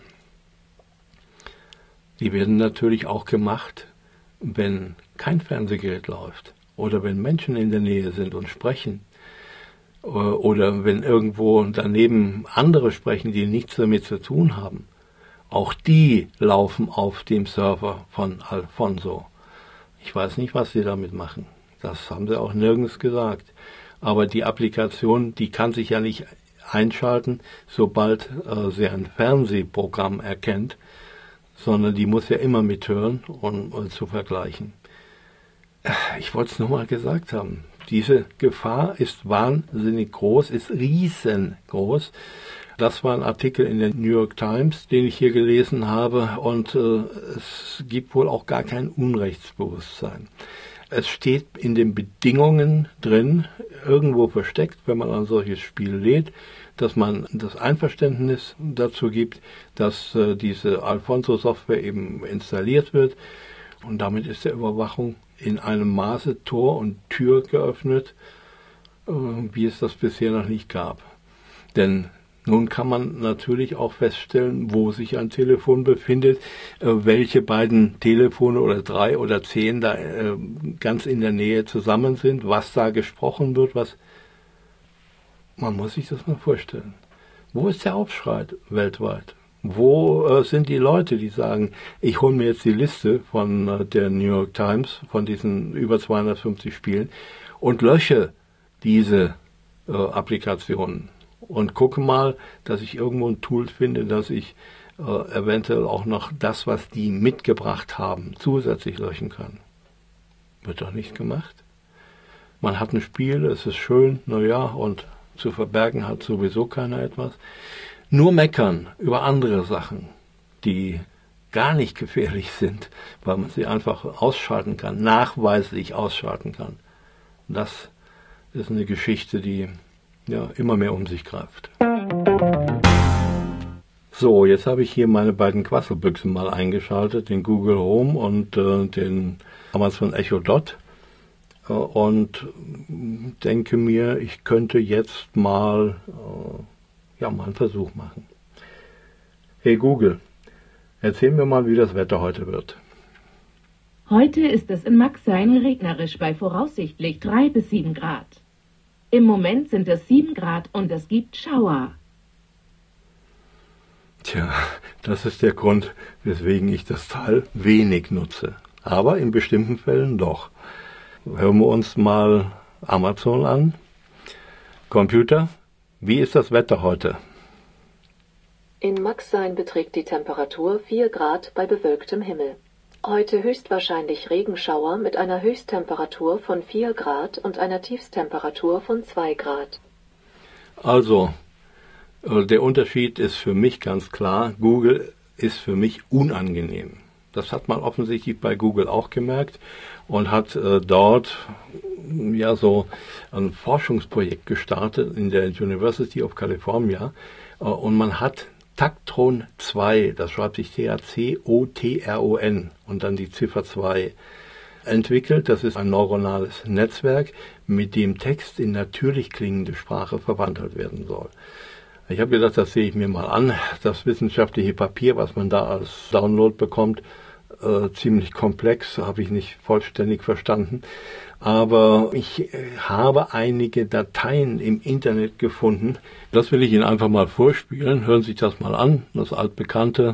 die werden natürlich auch gemacht, wenn kein Fernsehgerät läuft oder wenn Menschen in der Nähe sind und sprechen oder wenn irgendwo daneben andere sprechen, die nichts damit zu tun haben. Auch die laufen auf dem Server von Alfonso. Ich weiß nicht, was sie damit machen. Das haben sie auch nirgends gesagt. Aber die Applikation, die kann sich ja nicht einschalten, sobald äh, sie ein Fernsehprogramm erkennt, sondern die muss ja immer mithören, um, um zu vergleichen. Ich wollte es nochmal gesagt haben. Diese Gefahr ist wahnsinnig groß, ist riesengroß. Das war ein Artikel in der New York Times, den ich hier gelesen habe, und äh, es gibt wohl auch gar kein Unrechtsbewusstsein. Es steht in den Bedingungen drin, irgendwo versteckt, wenn man ein solches Spiel lädt, dass man das Einverständnis dazu gibt, dass äh, diese Alfonso-Software eben installiert wird. Und damit ist der Überwachung in einem Maße Tor und Tür geöffnet, äh, wie es das bisher noch nicht gab. Denn nun kann man natürlich auch feststellen, wo sich ein Telefon befindet, äh, welche beiden Telefone oder drei oder zehn da äh, ganz in der Nähe zusammen sind, was da gesprochen wird, was... Man muss sich das mal vorstellen. Wo ist der Aufschrei weltweit? Wo äh, sind die Leute, die sagen, ich hole mir jetzt die Liste von äh, der New York Times, von diesen über zweihundertfünfzig Spielen und lösche diese äh, Applikationen und gucke mal, dass ich irgendwo ein Tool finde, dass ich äh, eventuell auch noch das, was die mitgebracht haben, zusätzlich löschen kann. Wird doch nicht gemacht. Man hat ein Spiel, es ist schön, naja, und zu verbergen hat sowieso keiner etwas. Nur meckern über andere Sachen, die gar nicht gefährlich sind, weil man sie einfach ausschalten kann, nachweislich ausschalten kann. Das ist eine Geschichte, die ja immer mehr um sich greift. So, jetzt habe ich hier meine beiden Quasselbüchsen mal eingeschaltet, den Google Home und äh, den Amazon Echo Dot. Und denke mir, ich könnte jetzt mal, äh, ja, mal einen Versuch machen. Hey Google, erzähl mir mal, wie das Wetter heute wird. Heute ist es in Maxein regnerisch bei voraussichtlich drei bis sieben Grad. Im Moment sind es sieben Grad und es gibt Schauer. Tja, das ist der Grund, weswegen ich das Teil wenig nutze. Aber in bestimmten Fällen doch. Hören wir uns mal Amazon an. Computer, wie ist das Wetter heute? In Maxein beträgt die Temperatur vier Grad bei bewölktem Himmel. Heute höchstwahrscheinlich Regenschauer mit einer Höchsttemperatur von vier Grad und einer Tiefsttemperatur von zwei Grad. Also, der Unterschied ist für mich ganz klar. Google ist für mich unangenehm. Das hat man offensichtlich bei Google auch gemerkt und hat äh, dort ja so ein Forschungsprojekt gestartet in der University of California äh, und man hat Tactron zwei, das schreibt sich T A C O T R O N und dann die Ziffer zwei, entwickelt. Das ist ein neuronales Netzwerk, mit dem Text in natürlich klingende Sprache verwandelt werden soll. Ich habe gedacht, das sehe ich mir mal an. Das wissenschaftliche Papier, was man da als Download bekommt, äh, ziemlich komplex, habe ich nicht vollständig verstanden. Aber ich äh, habe einige Dateien im Internet gefunden. Das will ich Ihnen einfach mal vorspielen. Hören Sie sich das mal an. Das altbekannte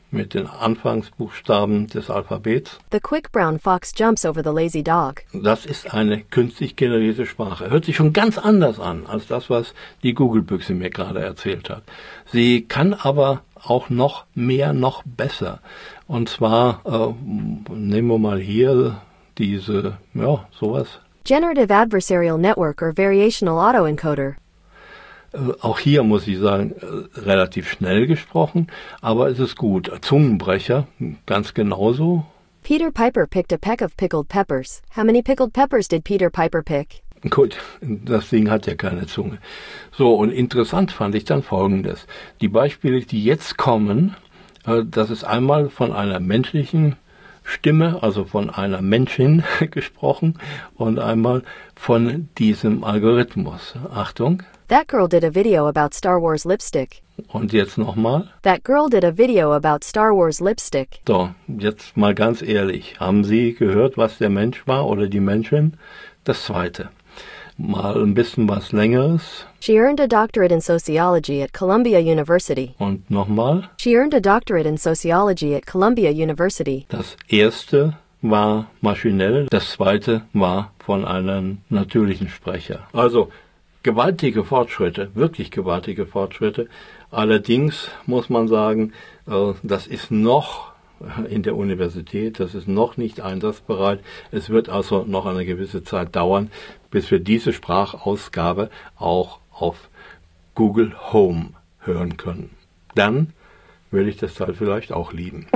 mit den Anfangsbuchstaben des Alphabets. The quick brown fox jumps over the lazy dog. Das ist eine künstlich generierte Sprache. Hört sich schon ganz anders an als das, was die Google-Büchse mir gerade erzählt hat. Sie kann aber auch noch mehr, noch besser. Und zwar, äh, nehmen wir mal hier diese, ja, sowas. Generative Adversarial Network or Variational Autoencoder. Auch hier muss ich sagen, relativ schnell gesprochen, aber es ist gut. Zungenbrecher, ganz genauso. Peter Piper picked a peck of pickled peppers. How many pickled peppers did Peter Piper pick? Gut, das Ding hat ja keine Zunge. So, und interessant fand ich dann Folgendes. Die Beispiele, die jetzt kommen, das ist einmal von einer menschlichen Stimme, also von einer Menschin gesprochen, und einmal von diesem Algorithmus. Achtung. That girl did a video about Star Wars lipstick. Und jetzt nochmal. That girl did a video about Star Wars lipstick. So, jetzt mal ganz ehrlich. Haben Sie gehört, was der Mensch war oder die Menschin? Das zweite. Mal ein bisschen was Längeres. She earned a doctorate in sociology at Columbia University. Und nochmal. She earned a doctorate in sociology at Columbia University. Das erste war maschinell, das zweite war von einem natürlichen Sprecher. Also gewaltige Fortschritte, wirklich gewaltige Fortschritte. Allerdings muss man sagen, das ist noch in der Universität, das ist noch nicht einsatzbereit. Es wird also noch eine gewisse Zeit dauern, bis wir diese Sprachausgabe auch auf Google Home hören können. Dann will ich das Teil vielleicht auch lieben.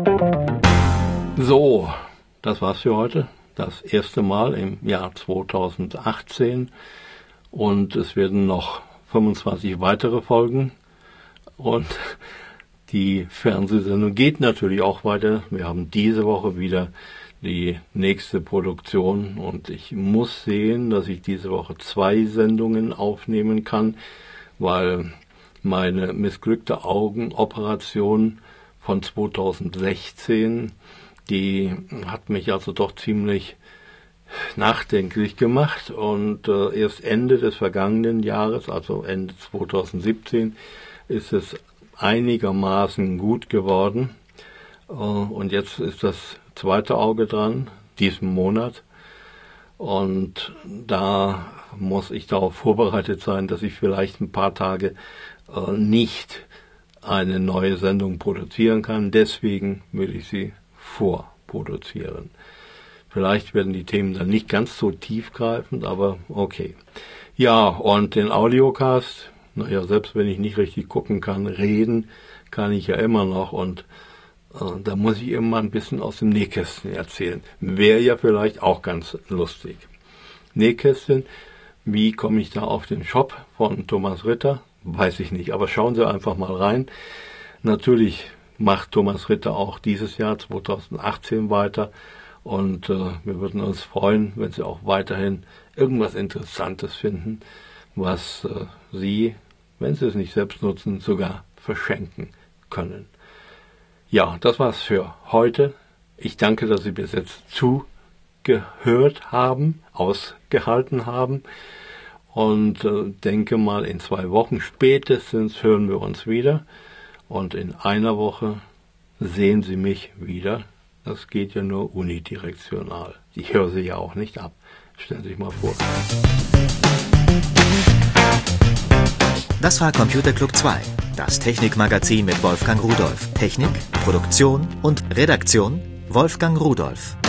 So, das war's für heute. Das erste Mal im Jahr zweitausendachtzehn. Und es werden noch fünfundzwanzig weitere Folgen. Und die Fernsehsendung geht natürlich auch weiter. Wir haben diese Woche wieder die nächste Produktion. Und ich muss sehen, dass ich diese Woche zwei Sendungen aufnehmen kann, weil meine missglückte Augenoperation von zweitausendsechzehn, die hat mich also doch ziemlich nachdenklich gemacht, und äh, erst Ende des vergangenen Jahres, also Ende zweitausendsiebzehn, ist es einigermaßen gut geworden, äh, und jetzt ist das zweite Auge dran, diesen Monat, und da muss ich darauf vorbereitet sein, dass ich vielleicht ein paar Tage äh, nicht eine neue Sendung produzieren kann, deswegen will ich sie vorproduzieren. Vielleicht werden die Themen dann nicht ganz so tiefgreifend, aber okay. Ja, und den Audiocast, naja, selbst wenn ich nicht richtig gucken kann, reden kann ich ja immer noch, und äh, da muss ich immer ein bisschen aus dem Nähkästchen erzählen. Wäre ja vielleicht auch ganz lustig. Nähkästchen, wie komme ich da auf den Shop von Thomas Ritter? Weiß ich nicht, aber schauen Sie einfach mal rein. Natürlich macht Thomas Ritter auch dieses Jahr zweitausendachtzehn weiter. Und äh, wir würden uns freuen, wenn Sie auch weiterhin irgendwas Interessantes finden, was äh, Sie, wenn Sie es nicht selbst nutzen, sogar verschenken können. Ja, das war's für heute. Ich danke, dass Sie bis jetzt zugehört haben, ausgehalten haben, und äh, denke mal, in zwei Wochen spätestens hören wir uns wieder, und in einer Woche sehen Sie mich wieder. Das geht ja nur unidirektional. Ich höre sie ja auch nicht ab. Stellen Sie sich mal vor. Das war Computer Club zwei, das Technikmagazin mit Wolfgang Rudolph. Technik, Produktion und Redaktion Wolfgang Rudolph.